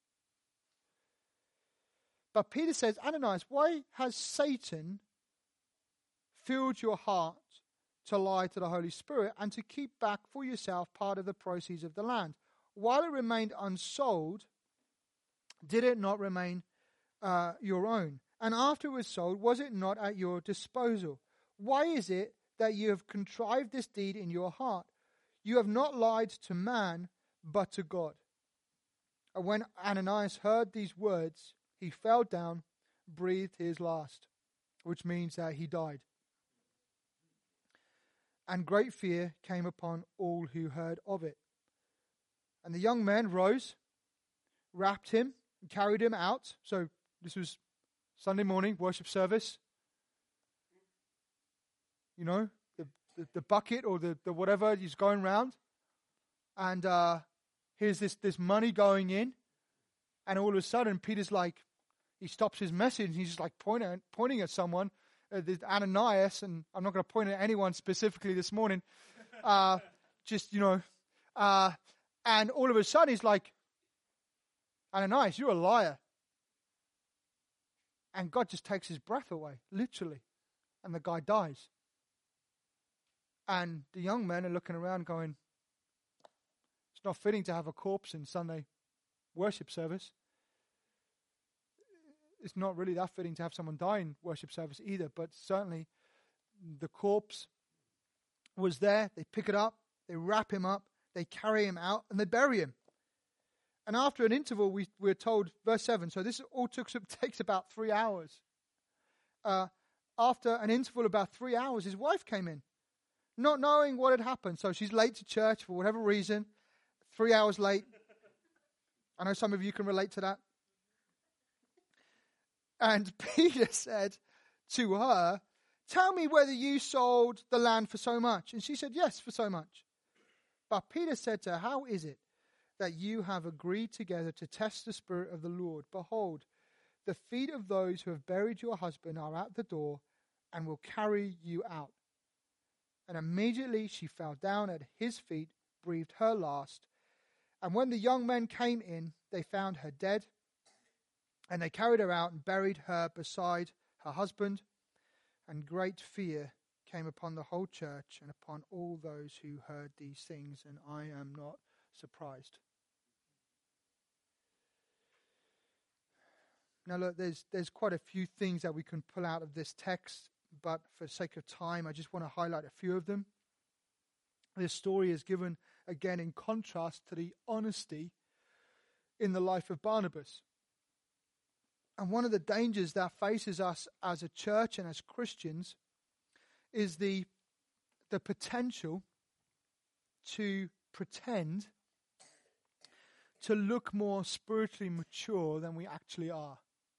But Peter says, Ananias, why has Satan filled your heart to lie to the Holy Spirit and to keep back for yourself part of the proceeds of the land? While it remained unsold, did it not remain your own? And after it was sold, was it not at your disposal? Why is it that you have contrived this deed in your heart? You have not lied to man, but to God. And when Ananias heard these words, he fell down, breathed his last, which means that he died. And great fear came upon all who heard of it. And the young men rose, wrapped him, and carried him out. So this was Sunday morning, worship service. You know, the bucket or the whatever is going round. And here's this money going in. And all of a sudden, Peter's like, he stops his message and he's just like pointing at someone, Ananias, and I'm not going to point at anyone specifically this morning. And all of a sudden he's like, Ananias, you're a liar. And God just takes his breath away, literally. And the guy dies. And the young men are looking around going, it's not fitting to have a corpse in Sunday worship service. It's not really that fitting to have someone die in worship service either, but certainly the corpse was there. They pick it up, they wrap him up, they carry him out, and they bury him. And after an interval, we're told, verse 7, so this all takes about 3 hours. After an interval of about 3 hours, his wife came in, not knowing what had happened. So she's late to church for whatever reason, 3 hours late. I know some of you can relate to that. And Peter said to her, tell me whether you sold the land for so much. And she said, yes, for so much. But Peter said to her, how is it that you have agreed together to test the Spirit of the Lord? Behold, the feet of those who have buried your husband are at the door and will carry you out. And immediately she fell down at his feet, breathed her last. And when the young men came in, they found her dead. And they carried her out and buried her beside her husband. And great fear came upon the whole church and upon all those who heard these things. And I am not surprised. Now look, there's quite a few things that we can pull out of this text. but for the sake of time, I just want to highlight a few of them. This story is given, again, in contrast to the honesty in the life of Barnabas. And one of the dangers that faces us as a church and as Christians is the potential to pretend to look more spiritually mature than we actually are.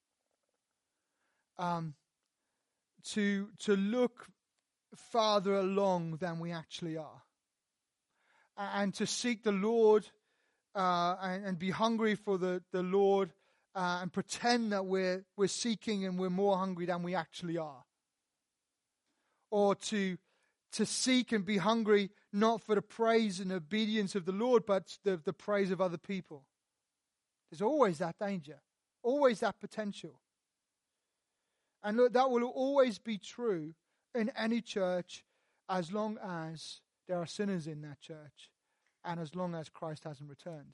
To look farther along than we actually are. And to seek the Lord and be hungry for the Lord and pretend that we're seeking and we're more hungry than we actually are. Or to seek and be hungry not for the praise and obedience of the Lord, but the praise of other people. There's always that danger, always that potential. And look, that will always be true in any church as long as there are sinners in that church and as long as Christ hasn't returned.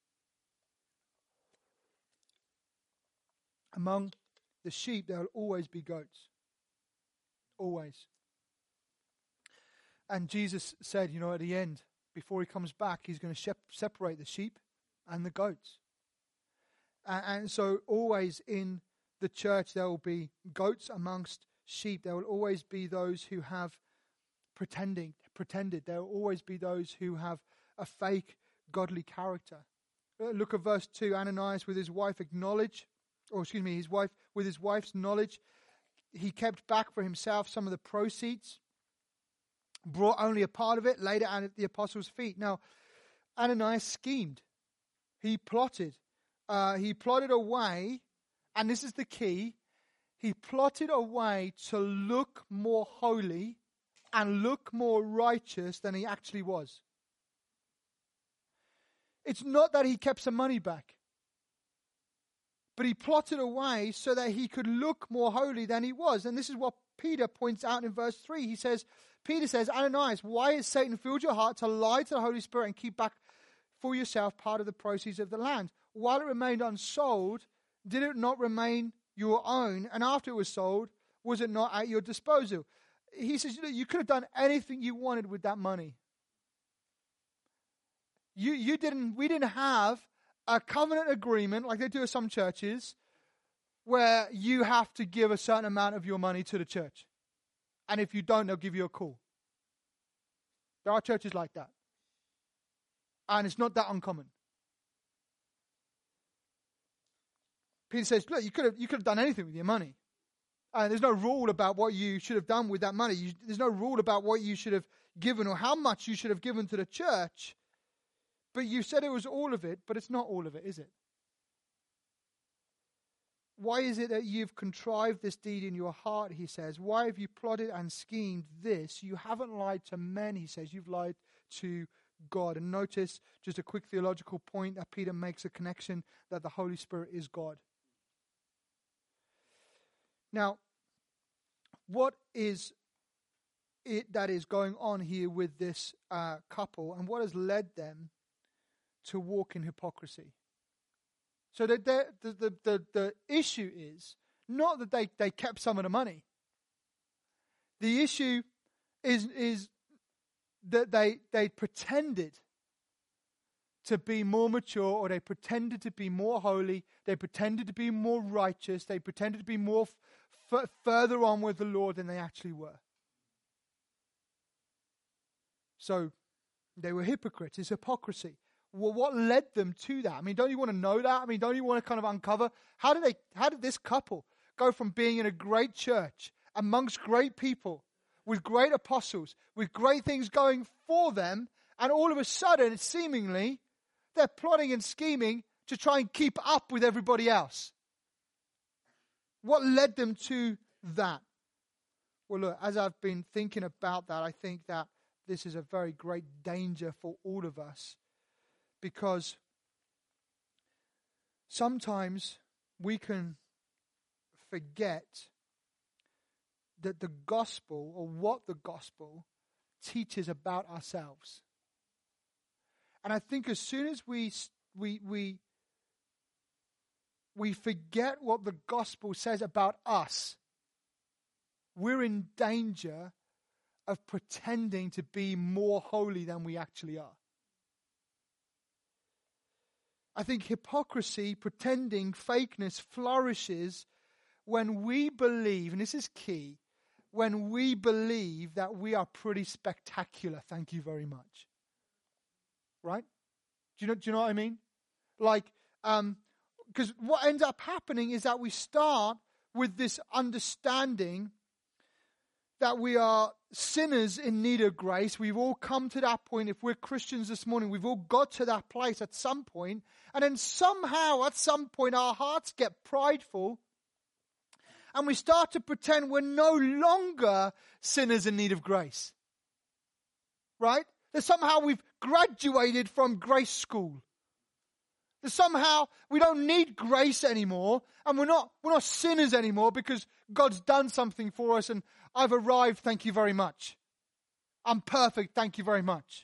Among the sheep, there will always be goats. Always. And Jesus said, at the end, before he comes back, he's going to separate the sheep and the goats. And so always in the church, there will be goats amongst sheep. There will always be those who have pretended. There will always be those who have a fake godly character. Look at verse 2. Ananias with his wife's knowledge, he kept back for himself some of the proceeds, brought only a part of it, laid it at the apostles' feet. Now, Ananias schemed. He plotted. He plotted a way, and this is the key, he plotted a way to look more holy and look more righteous than he actually was. It's not that he kept some money back, but he plotted a way so that he could look more holy than he was. And this is what Peter points out in verse 3. Peter says, Ananias, why has Satan filled your heart to lie to the Holy Spirit and keep back for yourself part of the proceeds of the land? While it remained unsold, did it not remain your own? And after it was sold, was it not at your disposal? He says, you could have done anything you wanted with that money. We didn't have a covenant agreement like they do at some churches where you have to give a certain amount of your money to the church. And if you don't, they'll give you a call. There are churches like that. And it's not that uncommon. Peter says, look, you could have done anything with your money. There's no rule about what you should have done with that money. There's no rule about what you should have given or how much you should have given to the church. But you said it was all of it, but it's not all of it, is it? Why is it that you've contrived this deed in your heart, he says? Why have you plotted and schemed this? You haven't lied to men, he says. You've lied to God. And notice, just a quick theological point, that Peter makes a connection that the Holy Spirit is God. Now, what is it that is going on here with this couple, and what has led them to walk in hypocrisy? So that the issue is not that they kept some of the money. The issue is that they pretended to be more mature, or they pretended to be more holy, they pretended to be more righteous, they pretended to be more further on with the Lord than they actually were. So they were hypocrites. It's hypocrisy. Well, what led them to that? I mean, don't you want to know that? I mean, don't you want to kind of uncover how did this couple go from being in a great church amongst great people with great apostles, with great things going for them, and all of a sudden, seemingly, they're plotting and scheming to try and keep up with everybody else? What led them to that? Well, look, as I've been thinking about that, I think that this is a very great danger for all of us, because sometimes we can forget that the gospel, or what the gospel teaches about ourselves. And I think as soon as we forget what the gospel says about us, we're in danger of pretending to be more holy than we actually are. I think hypocrisy, pretending, fakeness flourishes when we believe, and this is key, when we believe that we are pretty spectacular. Thank you very much. Right? Do you know what I mean? Like, because what ends up happening is that we start with this understanding that we are sinners in need of grace. We've all come to that point. If we're Christians this morning, we've all got to that place at some point. And then somehow, at some point, our hearts get prideful. And we start to pretend we're no longer sinners in need of grace. Right? That somehow we've graduated from grace school. That somehow we don't need grace anymore, and we're not sinners anymore because God's done something for us and I've arrived, thank you very much. I'm perfect, thank you very much.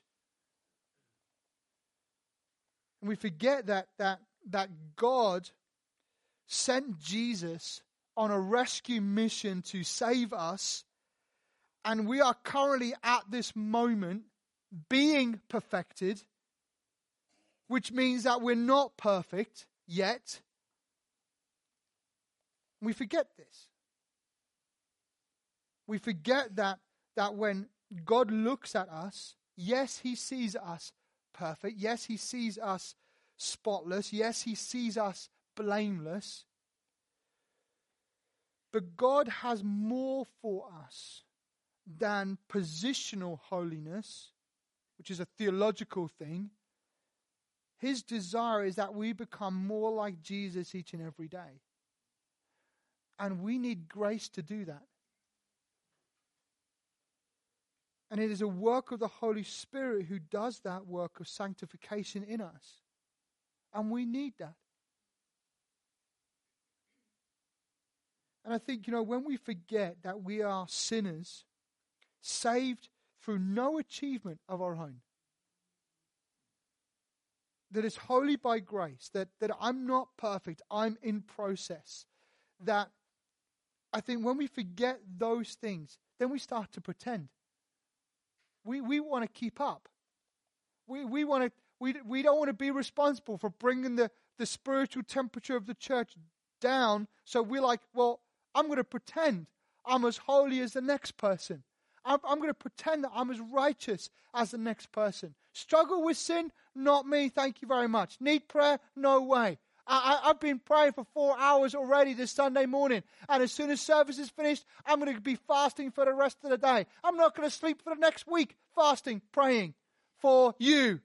And we forget that God sent Jesus on a rescue mission to save us, and we are currently at this moment being perfected, which means that we're not perfect yet. We forget this. We forget that when God looks at us, yes, he sees us perfect. Yes, he sees us spotless. Yes, he sees us blameless. But God has more for us than positional holiness, which is a theological thing. His desire is that we become more like Jesus each and every day. And we need grace to do that. And it is a work of the Holy Spirit who does that work of sanctification in us. And we need that. And I think, when we forget that we are sinners, saved through no achievement of our own, that it's wholly by grace, that I'm not perfect, I'm in process, that I think when we forget those things, then we start to pretend. We want to keep up. We don't want to be responsible for bringing the spiritual temperature of the church down. So we're like, well, I'm going to pretend I'm as holy as the next person. I'm going to pretend that I'm as righteous as the next person. Struggle with sin? Not me, thank you very much. Need prayer? No way. I've been praying for 4 hours already this Sunday morning. And as soon as service is finished, I'm going to be fasting for the rest of the day. I'm not going to sleep for the next week, fasting, praying for you.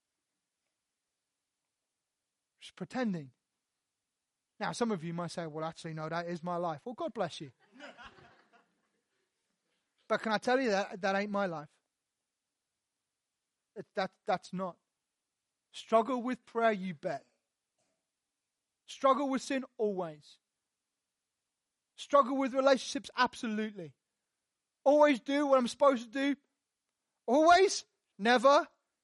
Just pretending. Now, some of you might say, well, actually, no, that is my life. Well, God bless you. But can I tell you that ain't my life? That's not. Struggle with prayer, you bet. Struggle with sin, always. Struggle with relationships, absolutely. Always do what I'm supposed to do. Always? Never?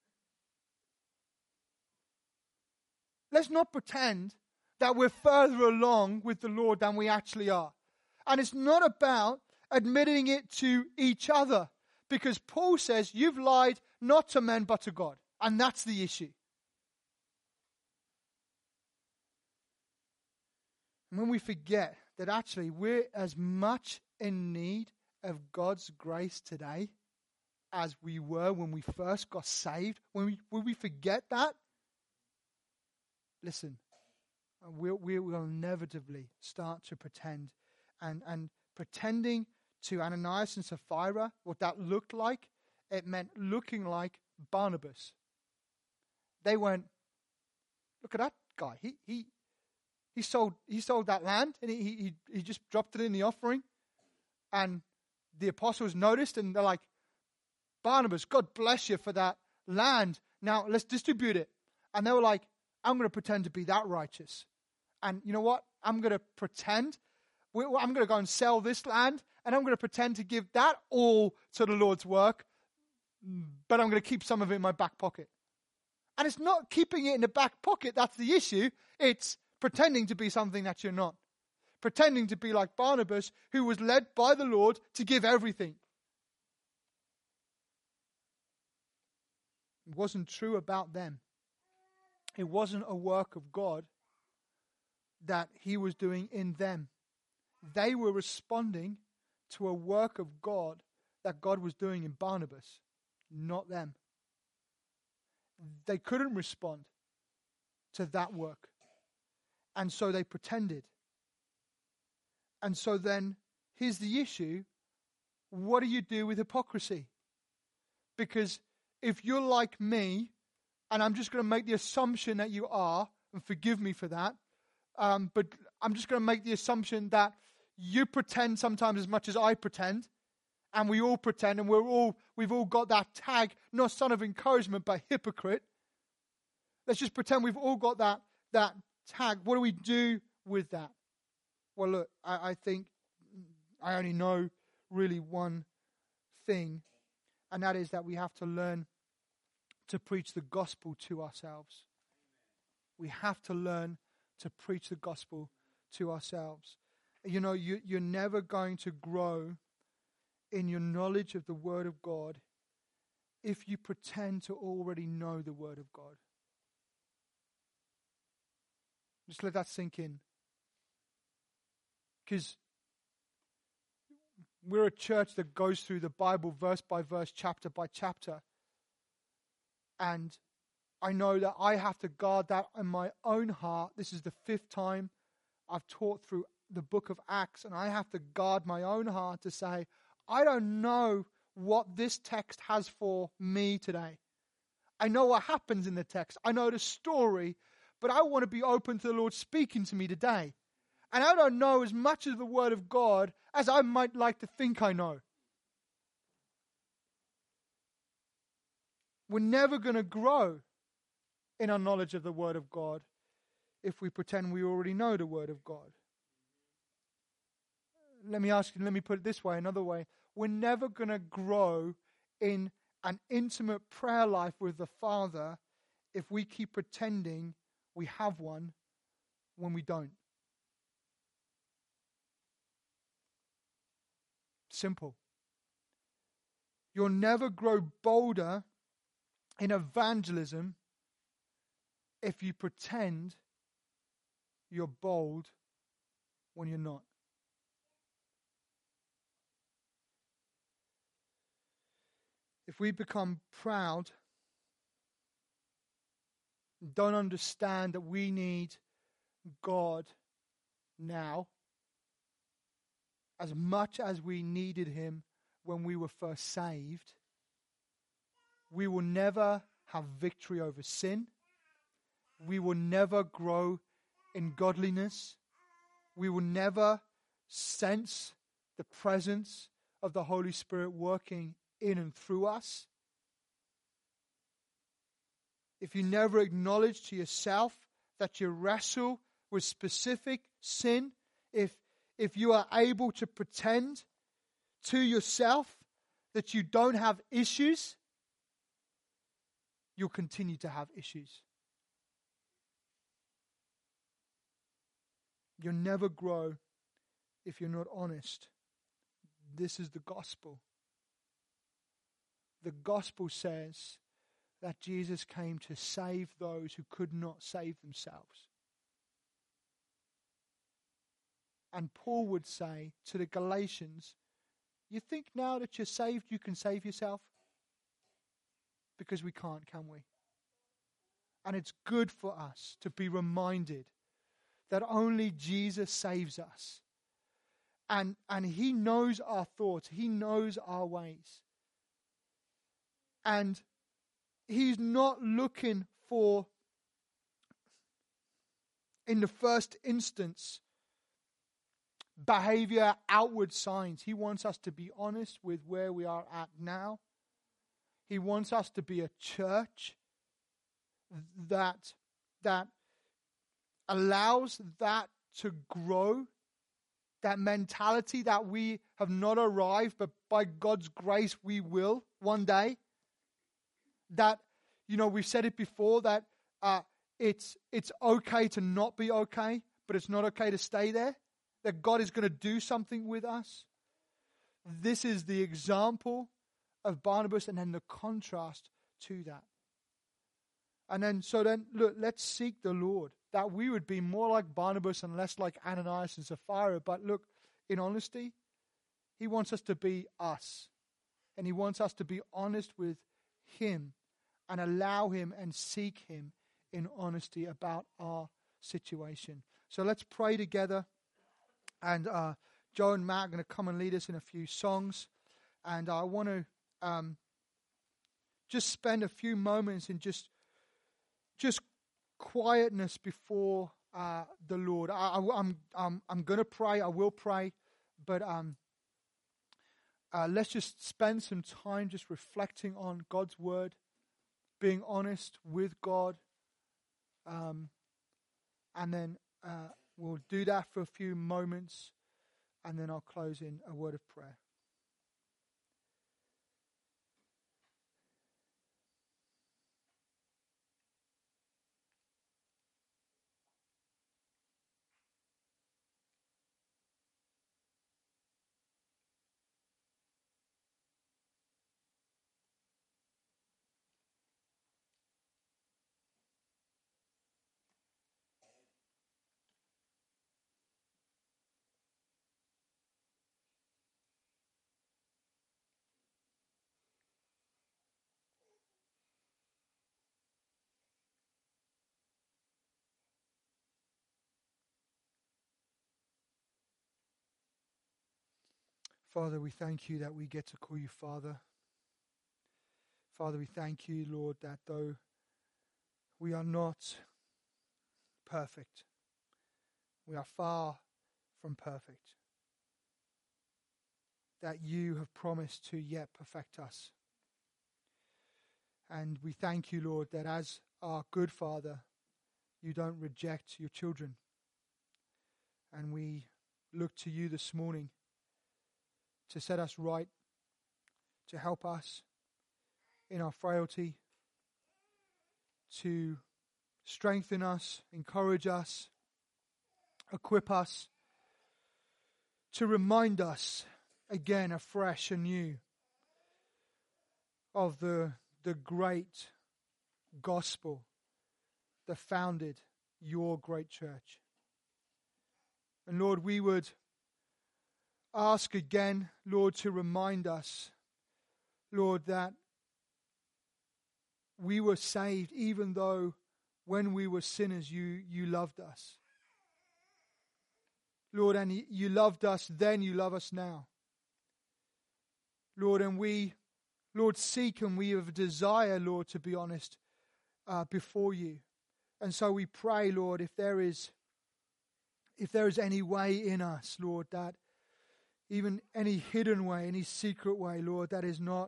Let's not pretend that we're further along with the Lord than we actually are. And it's not about admitting it to each other. Because Paul says, you've lied not to men but to God. And that's the issue. And when we forget that actually we're as much in need of God's grace today as we were when we first got saved, when we forget that, listen, we will inevitably start to pretend. And pretending to Ananias and Sapphira, what that looked like, it meant looking like Barnabas. They went, look at that guy. He sold that land and he just dropped it in the offering. And the apostles noticed and they're like, Barnabas, God bless you for that land. Now let's distribute it. And they were like, I'm going to pretend to be that righteous. And you know what? I'm going to pretend. I'm going to go and sell this land. And I'm going to pretend to give that all to the Lord's work. But I'm going to keep some of it in my back pocket. And it's not keeping it in the back pocket that's the issue. It's pretending to be something that you're not. pretending to be like Barnabas, who was led by the Lord to give everything. It wasn't true about them. It wasn't a work of God that he was doing in them. They were responding to a work of God that God was doing in Barnabas, not them. They couldn't respond to that work. And so they pretended. And so then, here's the issue. What do you do with hypocrisy? Because if you're like me, and I'm just going to make the assumption that you are, and forgive me for that, but I'm just going to make the assumption that you pretend sometimes as much as I pretend, and we all pretend, and we've all got that tag, not son of encouragement, but hypocrite. Let's just pretend we've all got that tag. What do we do with that? Well, look, I think I only know really one thing, and that is that we have to learn to preach the gospel to ourselves. We have to learn to preach the gospel to ourselves. You know, you're never going to grow in your knowledge of the Word of God if you pretend to already know the Word of God. Just let that sink in. Because we're a church that goes through the Bible verse by verse, chapter by chapter. And I know that I have to guard that in my own heart. This is the 5th time I've taught through the book of Acts, and I have to guard my own heart to say, I don't know what this text has for me today. I know what happens in the text. I know the story, but I want to be open to the Lord speaking to me today. And I don't know as much of the Word of God as I might like to think I know. We're never going to grow in our knowledge of the Word of God if we pretend we already know the Word of God. Let me put it this way, another way. We're never going to grow in an intimate prayer life with the Father if we keep pretending we have one when we don't. Simple. You'll never grow bolder in evangelism if you pretend you're bold when you're not. If we become proud, don't understand that we need God now as much as we needed Him when we were first saved, we will never have victory over sin. We will never grow in godliness. We will never sense the presence of the Holy Spirit working in and through us. If you never acknowledge to yourself that you wrestle with specific sin, if you are able to pretend to yourself that you don't have issues, you'll continue to have issues. You'll never grow if you're not honest. This is the gospel. The gospel says that Jesus came to save those who could not save themselves. And Paul would say to the Galatians, you think now that you're saved, you can save yourself? Because we can't, can we? And it's good for us to be reminded that only Jesus saves us. And He knows our thoughts. He knows our ways. And He's not looking for, in the first instance, behavior, outward signs. He wants us to be honest with where we are at now. He wants us to be a church that allows that to grow, that mentality that we have not arrived, but by God's grace we will one day. That, we've said it before, that it's okay to not be okay, but it's not okay to stay there. that God is going to do something with us. This is the example of Barnabas and then the contrast to that. And then, look, let's seek the Lord, that we would be more like Barnabas and less like Ananias and Sapphira. But look, in honesty, He wants us to be us. And He wants us to be honest with Him and allow Him and seek Him in honesty about our situation. So let's pray together. And Joe and Matt are going to come and lead us in a few songs. And I want to just spend a few moments in just quietness before the Lord. I'm going to pray. I will pray, but let's just spend some time just reflecting on God's word, being honest with God, and then we'll do that for a few moments, and then I'll close in a word of prayer. Father, we thank you that we get to call you Father. Father, we thank you, Lord, that though we are not perfect, we are far from perfect, that you have promised to yet perfect us. And we thank you, Lord, that as our good Father, you don't reject your children. And we look to you this morning to set us right, to help us in our frailty, to strengthen us, encourage us, equip us, to remind us again afresh and new of the great gospel that founded your great church. And Lord, we would ask again, Lord, to remind us, Lord, that we were saved even though when we were sinners, you loved us. Lord, and you loved us then, you love us now. Lord, and we, Lord, seek and we have a desire, Lord, to be honest, before you. And so we pray, Lord, if there is any way in us, Lord, that even any hidden way, any secret way, Lord, that is not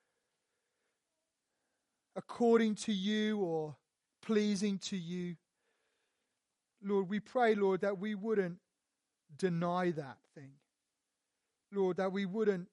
according to you or pleasing to you, Lord, we pray, Lord, that we wouldn't deny that thing. Lord, that we wouldn't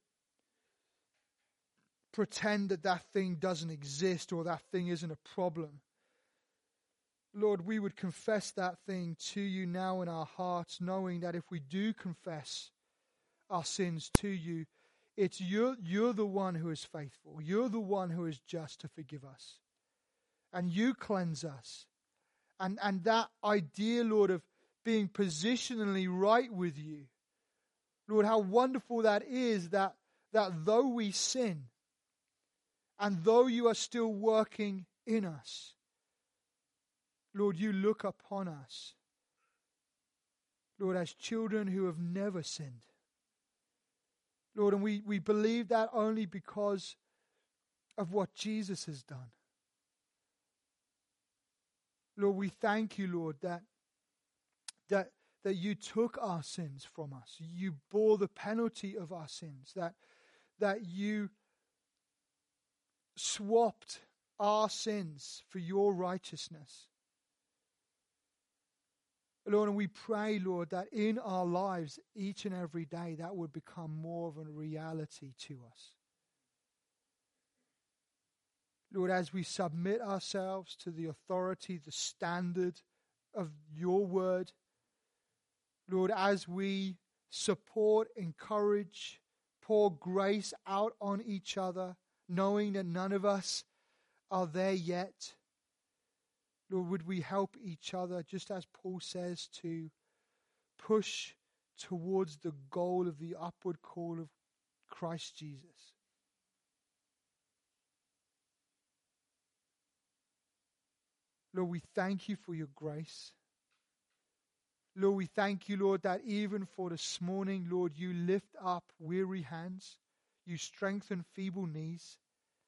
pretend that that thing doesn't exist or that thing isn't a problem. Lord, we would confess that thing to you now in our hearts, knowing that if we do confess our sins to you, it's you're the one who is faithful. You're the one who is just to forgive us. And you cleanse us. And that idea, Lord, of being positionally right with you, Lord, how wonderful that is, that though we sin, and though you are still working in us, Lord, you look upon us, Lord, as children who have never sinned. Lord, and we believe that only because of what Jesus has done. Lord, we thank you, Lord, that you took our sins from us. You bore the penalty of our sins, that you swapped our sins for your righteousness. Lord, and we pray, Lord, that in our lives, each and every day, that would become more of a reality to us. Lord, as we submit ourselves to the authority, the standard of your word, Lord, as we support, encourage, pour grace out on each other, knowing that none of us are there yet, Lord, would we help each other, just as Paul says, to push towards the goal of the upward call of Christ Jesus. Lord, we thank you for your grace. Lord, we thank you, Lord, that even for this morning, Lord, you lift up weary hands. You strengthen feeble knees.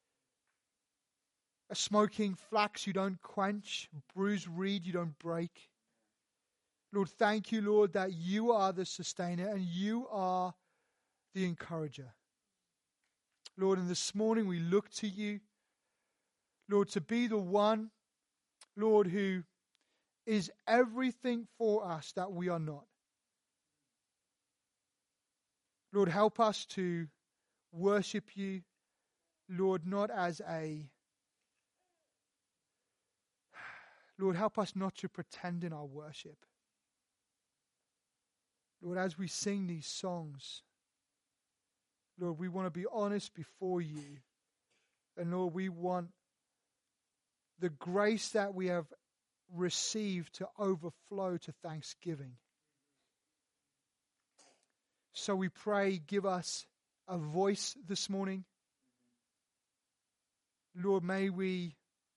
A smoking flax you don't quench. Bruised reed you don't break. Lord, thank you, Lord, that you are the sustainer and you are the encourager. Lord, and this morning we look to you, Lord, to be the one, Lord, who is everything for us that we are not. Lord, help us to worship you, Lord, not as Lord, help us not to pretend in our worship. Lord, as we sing these songs, Lord, we want to be honest before you. And Lord, we want the grace that we have received to overflow to thanksgiving. So we pray, give us a voice this morning. Lord, may we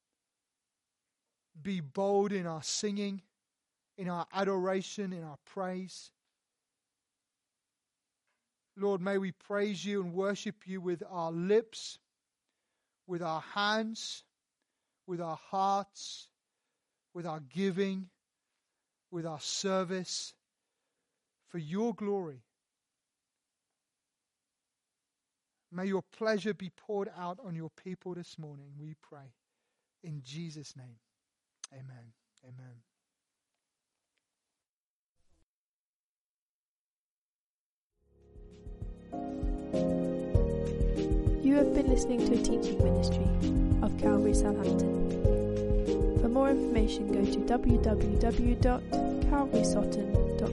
be bold in our singing, in our adoration, in our praise. Lord, may we praise you and worship you with our lips, with our hands, with our hearts, with our giving, with our service, for your glory. May your pleasure be poured out on your people this morning, we pray. In Jesus' name, amen. Amen. You have been listening to a teaching ministry of Calvary Southampton. For more information, go to www.calvarysutton.com.